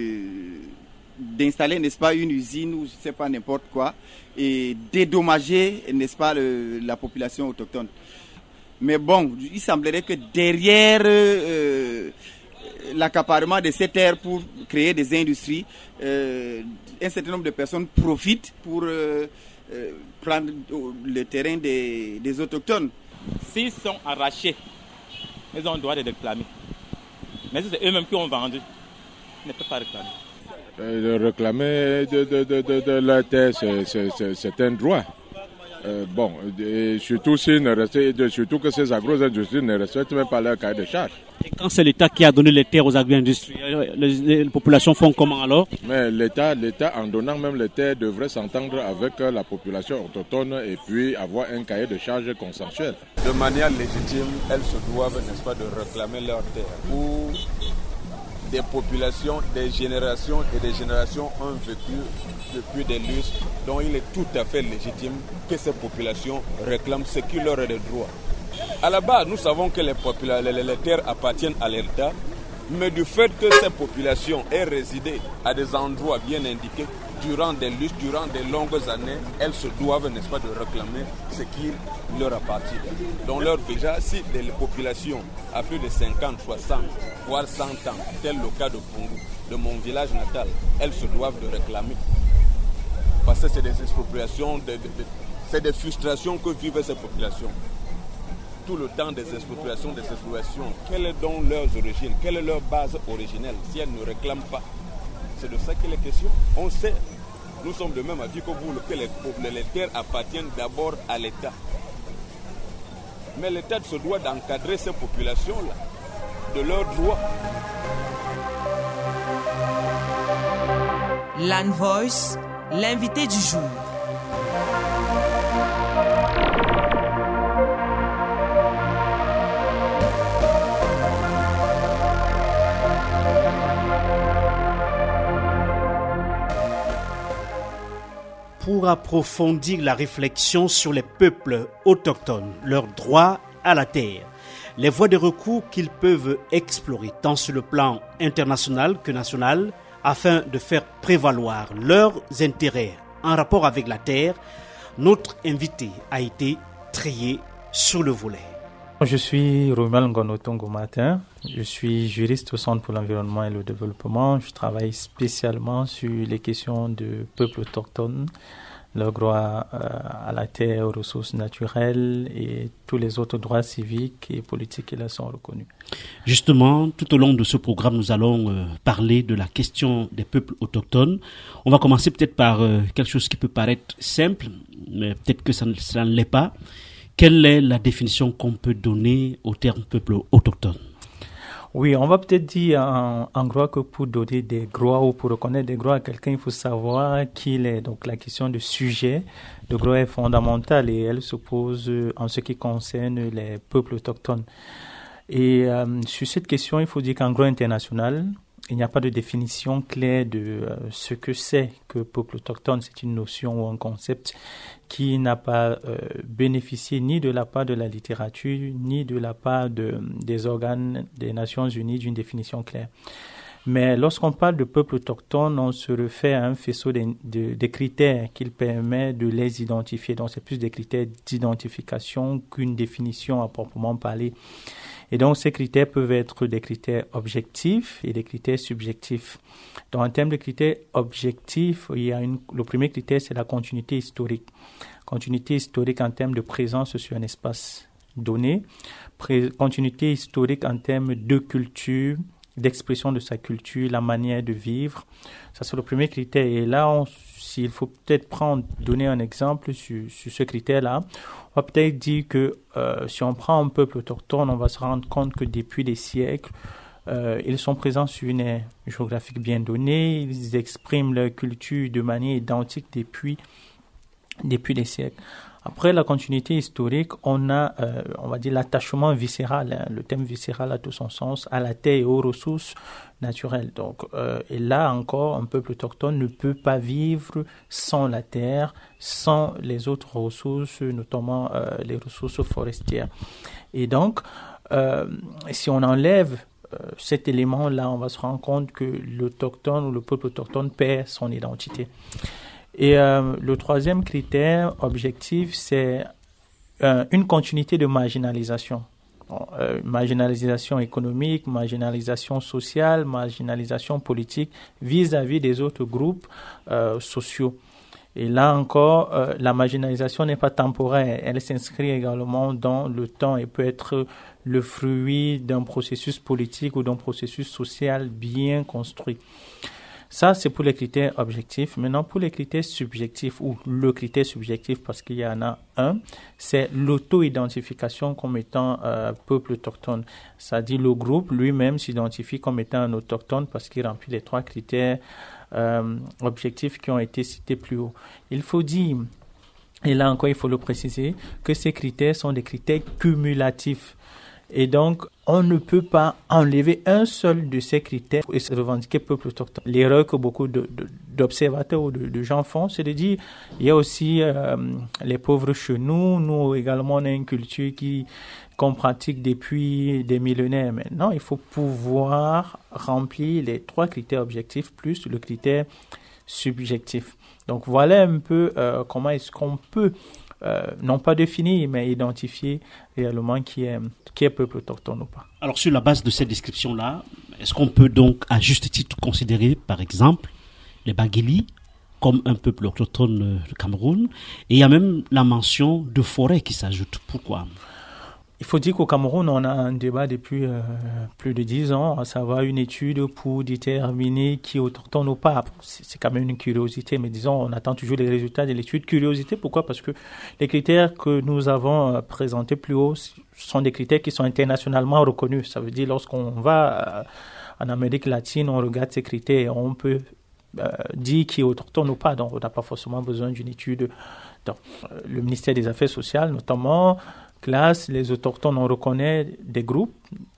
d'installer, n'est-ce pas, une usine ou je ne sais pas n'importe quoi et dédommager, n'est-ce pas, la population autochtone. Mais bon, il semblerait que derrière l'accaparement de ces terres pour créer des industries, un certain nombre de personnes profitent pour prendre le terrain des autochtones. S'ils sont arrachés, ils ont le droit de réclamer. Mais si c'est eux-mêmes qui ont vendu, ils ne peuvent pas réclamer. De réclamer de la terre, c'est un droit. Bon, et surtout que ces agro-industries ne respectent même pas leur cahier de charge. Et quand c'est l'État qui a donné les terres aux agro-industries, les populations font comment alors? Mais l'État, en donnant même les terres, devrait s'entendre avec la population autochtone et puis avoir un cahier de charge consensuel. De manière légitime, elles se doivent, n'est-ce pas, de réclamer leurs terres. Où des populations, des générations et des générations ont vécu depuis des lustres, dont il est tout à fait légitime que ces populations réclament ce qui leur est de droit. À la base, nous savons que les terres appartiennent à l'État, mais du fait que ces populations aient résidé à des endroits bien indiqués durant des lustres, durant des longues années, elles se doivent, n'est-ce pas, de réclamer ce qui leur appartient. Donc déjà, si les populations à plus de 50, 60, voire 100 ans, tel le cas de Pungu, de mon village natal, elles se doivent de réclamer. Parce que c'est des expropriations, c'est des frustrations que vivent ces populations. Tout le temps des expropriations. Quelles sont donc leurs origines? Quelle est leur base originelle si elles ne réclament pas? C'est de ça qu'il est question. On sait, nous sommes de même avis que vous, que les terres appartiennent d'abord à l'État. Mais l'État se doit d'encadrer ces populations-là, de leurs droits. Land Voice, l'invité du jour. Pour approfondir la réflexion sur les peuples autochtones, leur droit à la terre, les voies de recours qu'ils peuvent explorer tant sur le plan international que national, afin de faire prévaloir leurs intérêts en rapport avec la terre, notre invité a été trié sur le volet. Je suis Romuald Ngonotongo Martin, je suis juriste au Centre pour l'environnement et le développement. Je travaille spécialement sur les questions de peuples autochtones leur droit à la terre, aux ressources naturelles et tous les autres droits civiques et politiques qui leur sont reconnus. Justement, tout au long de ce programme, nous allons parler de la question des peuples autochtones. On va commencer peut-être par quelque chose qui peut paraître simple, mais peut-être que ça ne l'est pas. Quelle est la définition qu'on peut donner au terme peuple autochtone? Oui, on va peut-être dire en gros que pour donner des droits ou pour reconnaître des droits à quelqu'un, il faut savoir qui il est. Donc la question de sujet de droit est fondamentale et elle se pose en ce qui concerne les peuples autochtones. Et sur cette question, il faut dire qu'en droit international, il n'y a pas de définition claire de ce que c'est que peuple autochtone. C'est une notion ou un concept qui n'a pas bénéficié ni de la part de la littérature, ni de la part des organes des Nations Unies d'une définition claire. Mais lorsqu'on parle de peuple autochtone, on se réfère à un faisceau de critères qui permet de les identifier. Donc, c'est plus des critères d'identification qu'une définition à proprement parler. Et donc, ces critères peuvent être des critères objectifs et des critères subjectifs. Donc, en termes de critères objectifs, le premier critère, c'est la continuité historique. Continuité historique en termes de présence sur un espace donné. Continuité historique en termes de culture, d'expression de sa culture, la manière de vivre. Ça, c'est le premier critère. Et là, s'il faut peut-être donner un exemple sur ce critère-là, on va peut-être dire que si on prend un peuple autochtone, on va se rendre compte que depuis des siècles, ils sont présents sur une aire géographique bien donnée, ils expriment leur culture de manière identique depuis des siècles. Après la continuité historique, on a, on va dire, l'attachement viscéral. Le terme viscéral a tout son sens à la terre et aux ressources naturelles. Donc, et là encore, un peuple autochtone ne peut pas vivre sans la terre, sans les autres ressources, notamment les ressources forestières. Et donc, si on enlève cet élément-là, on va se rendre compte que l'autochtone ou le peuple autochtone perd son identité. Et le troisième critère objectif, c'est une continuité de marginalisation. Marginalisation économique, marginalisation sociale, marginalisation politique vis-à-vis des autres groupes sociaux. Et là encore, la marginalisation n'est pas temporaire, elle s'inscrit également dans le temps et peut être le fruit d'un processus politique ou d'un processus social bien construit. Ça, c'est pour les critères objectifs. Maintenant, pour les critères subjectifs, ou le critère subjectif, parce qu'il y en a un, c'est l'auto-identification comme étant peuple autochtone. C'est-à-dire le groupe lui-même s'identifie comme étant un autochtone parce qu'il remplit les trois critères objectifs qui ont été cités plus haut. Il faut dire, et là encore il faut le préciser, que ces critères sont des critères cumulatifs. Et donc, on ne peut pas enlever un seul de ces critères et se revendiquer peuple autochtone. L'erreur que beaucoup d'observateurs ou de gens font, c'est de dire, il y a aussi les pauvres chez nous. Nous également, on a une culture qu'on pratique depuis des millénaires. Maintenant, il faut pouvoir remplir les trois critères objectifs plus le critère subjectif. Donc, voilà un peu comment est-ce qu'on peut non pas définir, mais identifier réellement qui est peuple autochtone ou pas. Alors, sur la base de cette description-là, est-ce qu'on peut donc, à juste titre, considérer, par exemple, les Bagélis comme un peuple autochtone du Cameroun? Et il y a même la mention de forêt qui s'ajoute. Pourquoi? Il faut dire qu'au Cameroun, on a un débat depuis plus de 10 ans, à savoir une étude pour déterminer qui est autochtone ou pas. C'est quand même une curiosité, mais disons, on attend toujours les résultats de l'étude. Curiosité, pourquoi? Parce que les critères que nous avons présentés plus haut sont des critères qui sont internationalement reconnus. Ça veut dire, lorsqu'on va en Amérique latine, on regarde ces critères et on peut dire qui est autochtone ou pas. Donc, on n'a pas forcément besoin d'une étude. Donc, le ministère des Affaires sociales, notamment, classe les autochtones, on reconnaît des groupes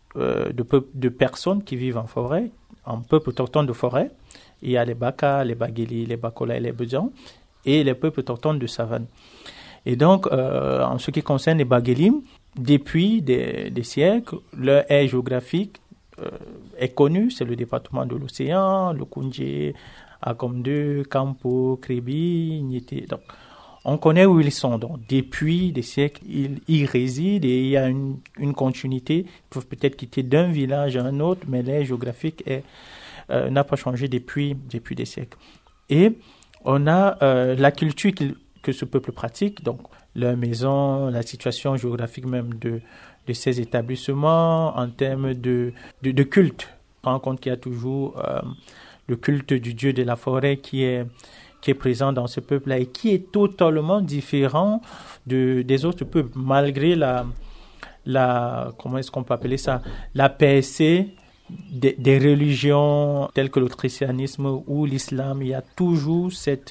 de personnes qui vivent en forêt, en peuple autochtone de forêt. Il y a les Baka, les Bagélis, les Bakola et les Bedjan, et les peuples autochtones de savane. Et donc, en ce qui concerne les Bagélis, depuis des siècles, leur aire géographique est connue, c'est le département de l'océan, le Koundje, Akomde, Kampo, Kribi, Niété. Donc, on connaît où ils sont. Donc, depuis des siècles, ils y résident et il y a une continuité. Ils peuvent peut-être quitter d'un village à un autre, mais l'aire géographique n'a pas changé depuis des siècles. Et on a la culture que ce peuple pratique, donc leur maison, la situation géographique même de ces établissements, en termes de culte. On rend compte qu'il y a toujours le culte du dieu de la forêt qui est présent dans ce peuple-là et qui est totalement différent des autres peuples, malgré comment est-ce qu'on peut appeler ça, la percée des religions telles que le christianisme ou l'islam. Il y a toujours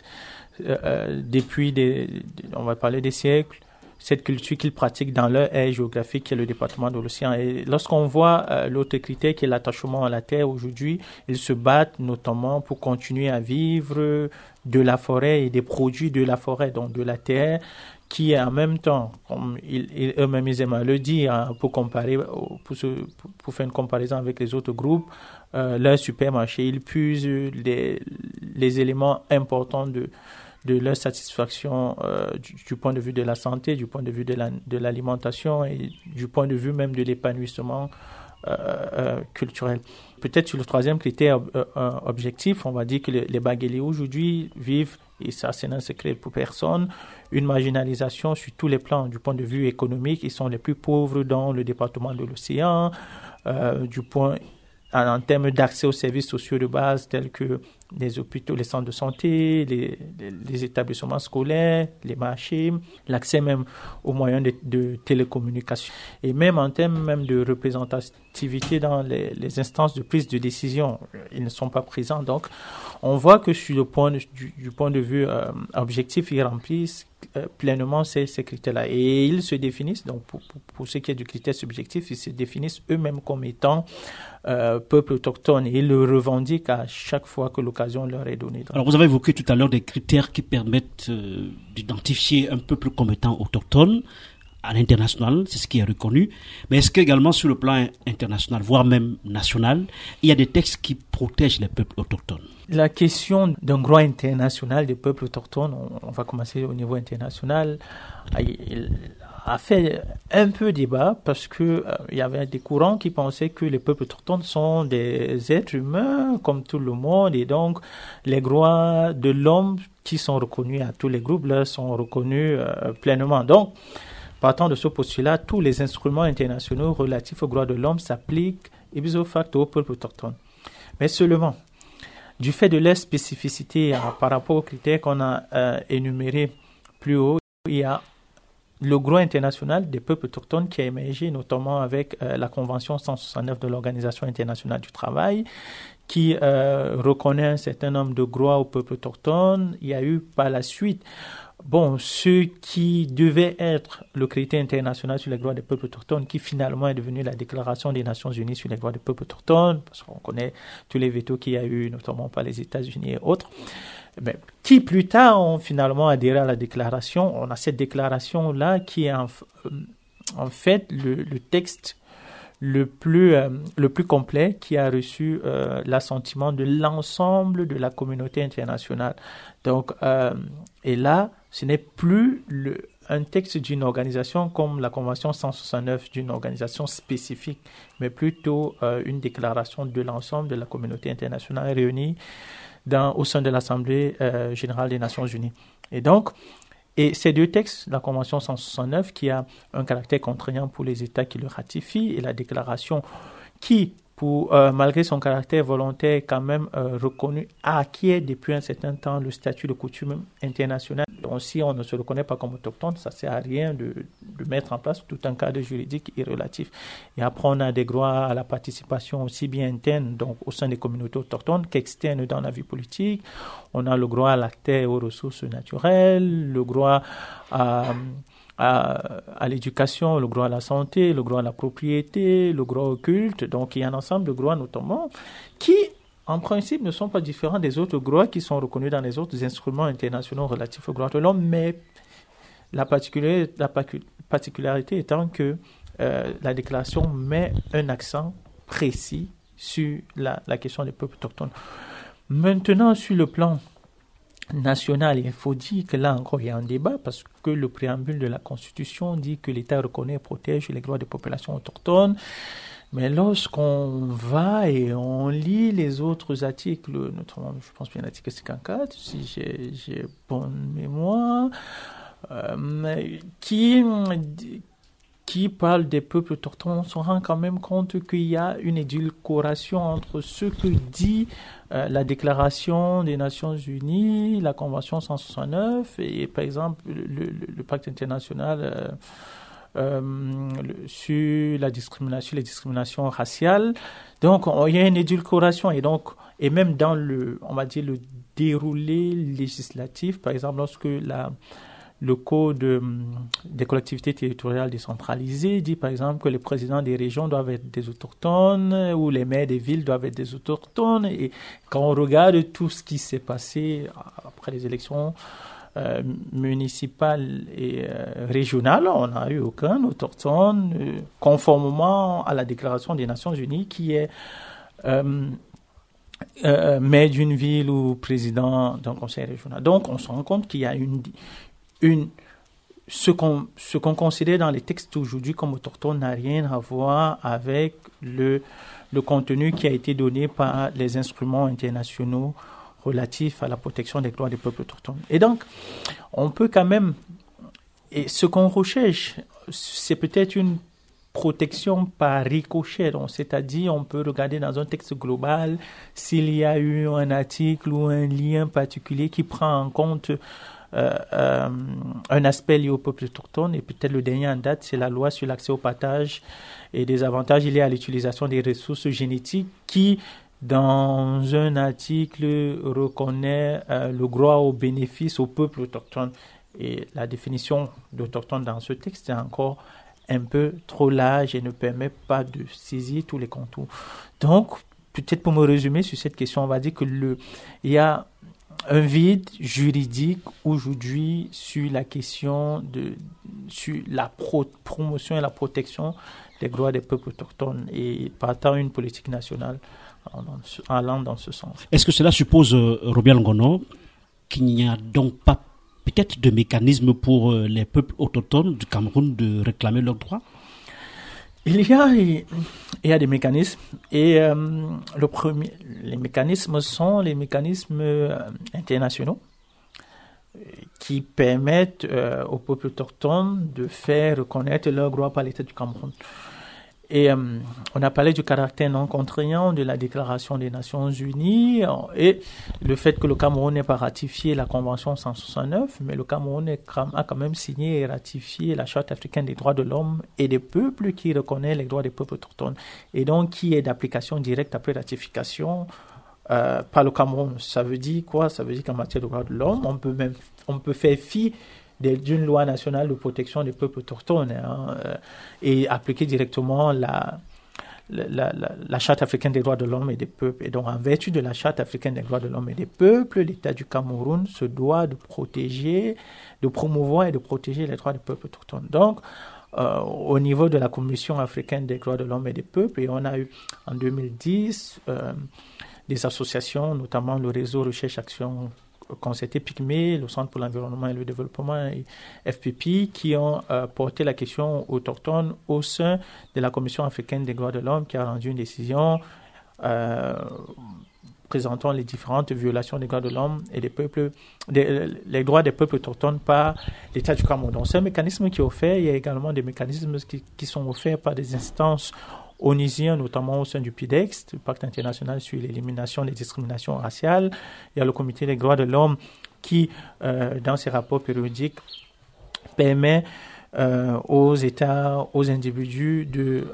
depuis on va parler des siècles, cette culture qu'ils pratiquent dans leur aire géographique qui est le département de l'océan. Et lorsqu'on voit l'autre critère qui est l'attachement à la terre, aujourd'hui, ils se battent notamment pour continuer à vivre de la forêt et des produits de la forêt, donc de la terre, qui est en même temps, comme eux-mêmes ils aiment à le dire, hein, pour faire une comparaison avec les autres groupes, leur supermarché, ils puisent les éléments importants de leur satisfaction du point de vue de la santé, du point de vue de l'alimentation et du point de vue même de l'épanouissement culturel. Peut-être sur le troisième critère objectif, on va dire que les Baguélés aujourd'hui vivent, et ça c'est un secret pour personne, une marginalisation sur tous les plans. Du point de vue économique, ils sont les plus pauvres dans le département de l'océan, en termes d'accès aux services sociaux de base tels que les hôpitaux, les centres de santé, les établissements scolaires, les marchés, l'accès même aux moyens de télécommunication. Et même en termes même de représentativité dans les instances de prise de décision, ils ne sont pas présents. Donc, on voit que sur le point de vue objectif, ils remplissent pleinement ces critères-là. Et ils se définissent, donc pour ce qui est du critère subjectif, ils se définissent eux-mêmes comme étant peuple autochtone et ils le revendiquent à chaque fois que l'occasion leur est donnée. Alors vous avez évoqué tout à l'heure des critères qui permettent d'identifier un peuple comme étant autochtone à l'international, c'est ce qui est reconnu. Mais est-ce qu'également sur le plan international, voire même national, il y a des textes qui protègent les peuples autochtones? La question d'un droit international des peuples autochtones, on va commencer au niveau international, a fait un peu débat parce que il y avait des courants qui pensaient que les peuples autochtones sont des êtres humains comme tout le monde et donc les droits de l'homme qui sont reconnus à tous les groupes là sont reconnus pleinement. Donc, partant de ce postulat, tous les instruments internationaux relatifs aux droits de l'homme s'appliquent ipso facto aux peuples autochtones. Mais seulement, du fait de leur spécificité par rapport aux critères qu'on a énumérés plus haut, il y a le droit international des peuples autochtones qui a émergé notamment avec la Convention 169 de l'Organisation internationale du travail qui reconnaît un certain nombre de droits aux peuples autochtones. Il y a eu par la suite ce qui devait être le critère international sur les droits des peuples autochtones, qui finalement est devenu la Déclaration des Nations Unies sur les droits des peuples autochtones, parce qu'on connaît tous les vétos qu'il y a eu, notamment par les États-Unis et autres, mais qui plus tard ont finalement adhéré à la déclaration. On a cette déclaration-là qui est en fait le texte le plus complet qui a reçu l'assentiment de l'ensemble de la communauté internationale. Donc, et là, ce n'est plus un texte d'une organisation comme la Convention 169 d'une organisation spécifique, mais plutôt une déclaration de l'ensemble de la communauté internationale réunie au sein de l'Assemblée générale des Nations Unies. Et ces deux textes, la Convention 169 qui a un caractère contraignant pour les États qui le ratifient et la déclaration qui, malgré son caractère volontaire, quand même reconnu, acquiert depuis un certain temps le statut de coutume internationale. Donc si on ne se reconnaît pas comme autochtone, ça ne sert à rien de mettre en place tout un cadre juridique et relatif. Et après, on a des droits à la participation aussi bien interne, donc au sein des communautés autochtones, qu'externe dans la vie politique. On a le droit à l'accès aux ressources naturelles, le droit à l'éducation, le droit à la santé, le droit à la propriété, le droit au culte. Donc, il y a un ensemble de droits notamment qui, en principe, ne sont pas différents des autres droits qui sont reconnus dans les autres instruments internationaux relatifs aux droits de l'homme, mais la particularité étant que la déclaration met un accent précis sur la question des peuples autochtones. Maintenant, sur le plan national, il faut dire que là encore il y a un débat parce que le préambule de la Constitution dit que l'État reconnaît et protège les droits des populations autochtones Mais lorsqu'on va et on lit les autres articles, notamment, je pense bien l'article 54, si j'ai bonne mémoire, qui parle des peuples autochtones, on se rend quand même compte qu'il y a une édulcoration entre ce que dit la Déclaration des Nations Unies, la Convention 169 et par exemple le Pacte international sur la discrimination, les discriminations raciales. Donc il y a une édulcoration et même dans le déroulé législatif, par exemple lorsque le Code des collectivités territoriales décentralisées dit par exemple que les présidents des régions doivent être des autochtones ou les maires des villes doivent être des autochtones. Et quand on regarde tout ce qui s'est passé après les élections municipales et régionales, on n'a eu aucun autochtone conformément à la Déclaration des Nations Unies qui est maire d'une ville ou président d'un conseil régional. Donc on se rend compte qu'il y a ce qu'on considère dans les textes aujourd'hui comme autochtone n'a rien à voir avec le contenu qui a été donné par les instruments internationaux relatifs à la protection des droits des peuples autochtones. Et donc, on peut quand même, et ce qu'on recherche, c'est peut-être une protection par ricochet, donc c'est-à-dire on peut regarder dans un texte global s'il y a eu un article ou un lien particulier qui prend en compte un aspect lié au peuple autochtone. Et peut-être le dernier en date, c'est la loi sur l'accès au partage et des avantages liés à l'utilisation des ressources génétiques qui, dans un article, reconnaît le droit au bénéfice au peuple autochtone. Et la définition d'autochtone dans ce texte est encore un peu trop large et ne permet pas de saisir tous les contours. Donc, peut-être pour me résumer sur cette question, on va dire que il y a un vide juridique aujourd'hui sur la question sur la promotion et la protection des droits des peuples autochtones et partant une politique nationale allant dans ce sens. Est-ce que cela suppose, Robert Ngono, qu'il n'y a donc pas peut-être de mécanisme pour les peuples autochtones du Cameroun de réclamer leurs droits? Il y a des mécanismes et les mécanismes sont les mécanismes internationaux qui permettent aux peuples autochtones de faire reconnaître leurs droits par l'État du Cameroun. Et on a parlé du caractère non contraignant de la Déclaration des Nations Unies et le fait que le Cameroun n'ait pas ratifié la Convention 169, mais le Cameroun a quand même signé et ratifié la Charte africaine des droits de l'homme et des peuples qui reconnaît les droits des peuples autochtones et donc qui est d'application directe après ratification par le Cameroun. Ça veut dire quoi? Ça veut dire qu'en matière de droits de l'homme, on peut faire fi d'une loi nationale de protection des peuples autochtones et appliquer directement la Charte africaine des droits de l'homme et des peuples. Et donc, en vertu de la Charte africaine des droits de l'homme et des peuples, l'État du Cameroun se doit de promouvoir et de protéger les droits des peuples autochtones. Donc, au niveau de la Commission africaine des droits de l'homme et des peuples, et on a eu en 2010 des associations, notamment le réseau Recherche Action Concerté Pygmée, le Centre pour l'environnement et le développement et FPP, qui ont porté la question autochtone au sein de la Commission africaine des droits de l'homme qui a rendu une décision présentant les différentes violations des droits de l'homme et des peuples, les droits des peuples autochtones par l'État du Cameroun. Donc c'est un mécanisme qui est offert. Il y a également des mécanismes qui sont offerts par des instances onusien, notamment au sein du PIDEX, le Pacte international sur l'élimination des discriminations raciales. Il y a le Comité des droits de l'homme qui, dans ses rapports périodiques, permet aux États, aux individus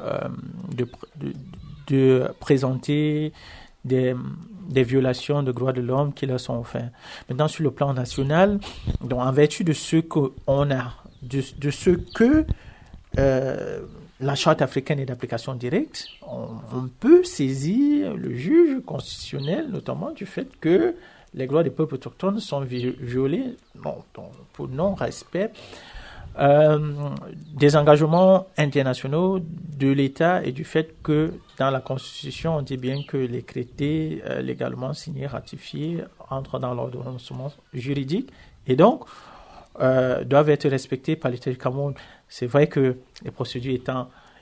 de présenter des violations de droits de l'homme qui leur sont offerts. Maintenant, sur le plan national, donc en vertu de ce qu'on a, de ce que la Charte africaine est d'application directe, on peut saisir le juge constitutionnel, notamment du fait que les droits des peuples autochtones sont violés pour non-respect des engagements internationaux de l'État et du fait que dans la Constitution, on dit bien que les traités légalement signés, ratifiés, entrent dans l'ordonnancement juridique et donc doivent être respectés par l'État du Cameroun. C'est vrai que les procédures étant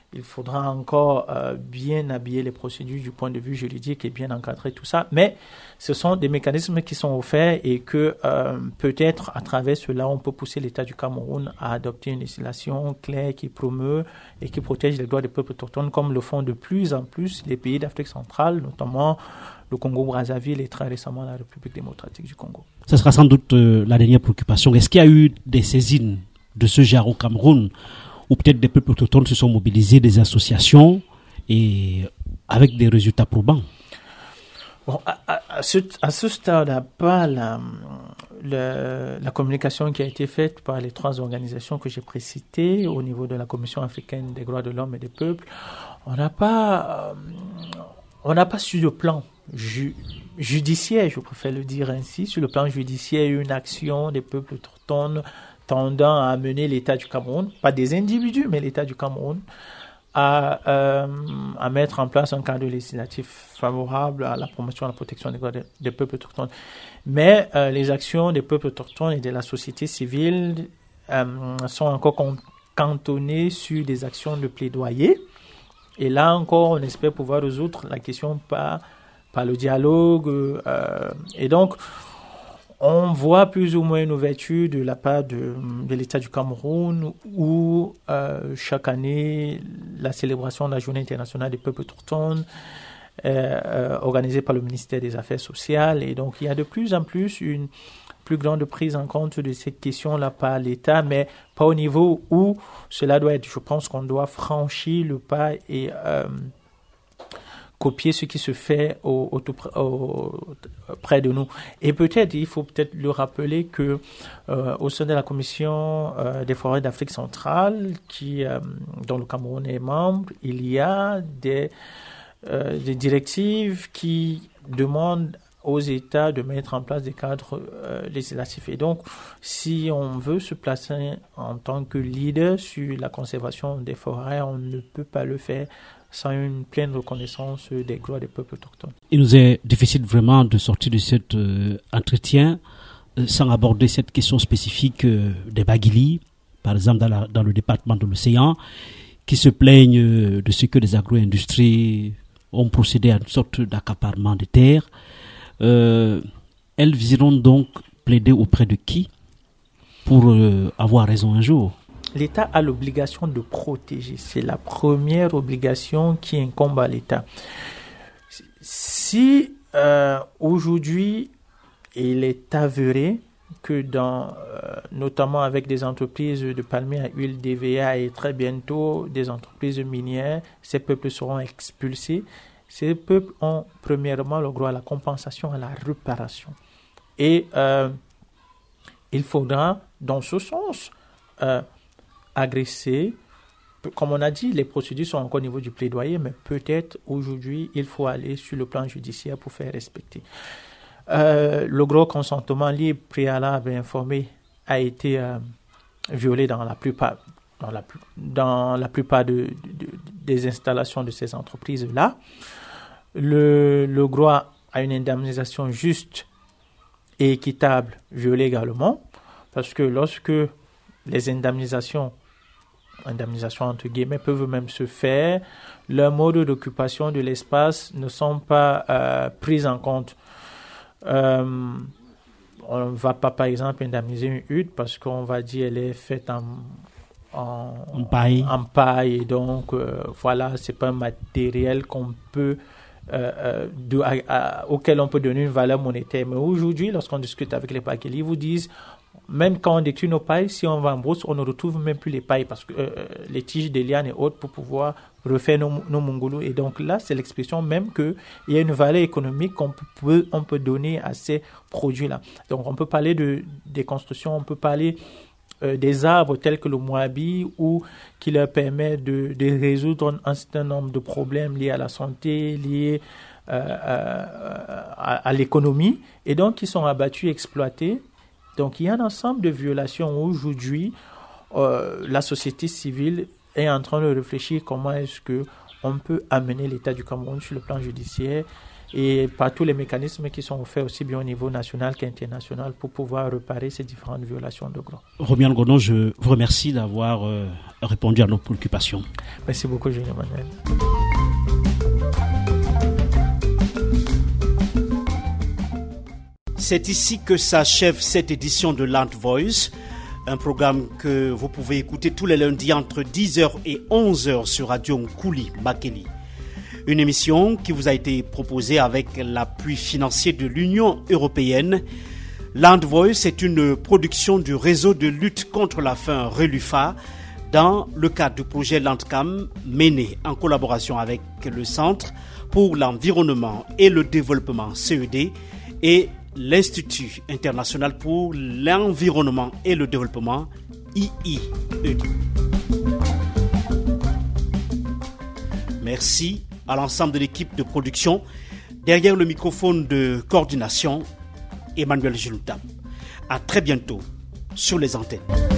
il faudra encore bien habiller les procédures du point de vue juridique et bien encadrer tout ça. Mais ce sont des mécanismes qui sont offerts et que peut-être à travers cela, on peut pousser l'État du Cameroun à adopter une législation claire qui promeut et qui protège les droits des peuples autochtones, comme le font de plus en plus les pays d'Afrique centrale, notamment le Congo-Brazzaville et très récemment la République démocratique du Congo. Ce sera sans doute la dernière préoccupation. Est-ce qu'il y a eu des saisines de ce genre au Cameroun, ou peut-être des peuples autochtones se sont mobilisés, des associations, et avec des résultats probants? Bon, à ce stade, pas la communication qui a été faite par les 3 organisations que j'ai précitées au niveau de la Commission africaine des droits de l'homme et des peuples, on n'a pas sur le plan judiciaire, je préfère le dire ainsi, sur le plan judiciaire, une action des peuples autochtones tendant à amener l'État du Cameroun, pas des individus, mais l'État du Cameroun, à mettre en place un cadre législatif favorable à la promotion et à la protection des droits des peuples autochtones. Mais les actions des peuples autochtones et de la société civile sont encore cantonnées sur des actions de plaidoyer. Et là encore, on espère pouvoir résoudre la question par le dialogue. Et donc, on voit plus ou moins une ouverture de la part de l'État du Cameroun où chaque année, la célébration de la Journée internationale des peuples autochtones organisée par le ministère des Affaires sociales. Et donc, il y a de plus en plus une plus grande prise en compte de cette question-là par l'État, mais pas au niveau où cela doit être. Je pense qu'on doit franchir le pas et copier ce qui se fait près de nous. Et peut-être, il faut peut-être le rappeler que au sein de la Commission des forêts d'Afrique centrale, dont le Cameroun est membre, il y a des directives qui demandent aux États de mettre en place des cadres législatifs. Et donc, si on veut se placer en tant que leader sur la conservation des forêts, on ne peut pas le faire sans une pleine reconnaissance des droits des peuples autochtones. Il nous est difficile vraiment de sortir de cet entretien sans aborder cette question spécifique des Bagili, par exemple dans le département de l'Océan, qui se plaignent de ce que les agro-industries ont procédé à une sorte d'accaparement des terres. Elles viseront donc plaider auprès de qui pour avoir raison un jour? L'État a l'obligation de protéger. C'est la première obligation qui incombe à l'État. Si aujourd'hui il est avéré que notamment avec des entreprises de palmiers à huile d'EVA et très bientôt des entreprises minières, ces peuples seront expulsés. Ces peuples ont premièrement le droit à la compensation, à la réparation. Et il faudra, dans ce sens, agresser. Comme on a dit, les procédures sont encore au niveau du plaidoyer, mais peut-être aujourd'hui, il faut aller sur le plan judiciaire pour faire respecter. Le gros consentement libre, préalable et informé a été violé dans la plupart des installations de ces entreprises-là. Le droit à une indemnisation juste et équitable violé également, parce que lorsque les indemnisations entre guillemets peuvent même se faire, leurs modes d'occupation de l'espace ne sont pas pris en compte. On ne va pas, par exemple, indemniser une hutte parce qu'on va dire qu'elle est faite en paille. Et donc, voilà, ce n'est pas un matériel qu'on peut, auquel on peut donner une valeur monétaire. Mais aujourd'hui, lorsqu'on discute avec les Bagili, ils vous disent, même quand on détruit nos pailles, si on va en brousse, on ne retrouve même plus les pailles parce que les tiges des lianes et autres pour pouvoir refaire nos mongolous. Et donc là, c'est l'expression même qu'il y a une valeur économique qu'on peut donner à ces produits-là. Donc on peut parler des constructions, on peut parler des arbres tels que le moabi ou qui leur permet de résoudre un certain nombre de problèmes liés à la santé, liés à l'économie, et donc qui sont abattus, exploités. Donc, il y a un ensemble de violations aujourd'hui. La société civile est en train de réfléchir comment est-ce qu'on peut amener l'État du Cameroun sur le plan judiciaire et par tous les mécanismes qui sont offerts aussi bien au niveau national qu'international pour pouvoir réparer ces différentes violations de droits. Romuald Gonon, je vous remercie d'avoir répondu à nos préoccupations. Merci beaucoup, Julien Manuel. C'est ici que s'achève cette édition de Land Voice, un programme que vous pouvez écouter tous les lundis entre 10h et 11h sur Radio Nkuli Makeli. Une émission qui vous a été proposée avec l'appui financier de l'Union européenne. Land Voice est une production du réseau de lutte contre la faim RELUFA dans le cadre du projet Landcam mené en collaboration avec le Centre pour l'environnement et le développement CED et l'Institut international pour l'environnement et le développement IIED. Merci à l'ensemble de l'équipe de production. Derrière le microphone de coordination, Emmanuel Giloutab. À très bientôt sur les antennes.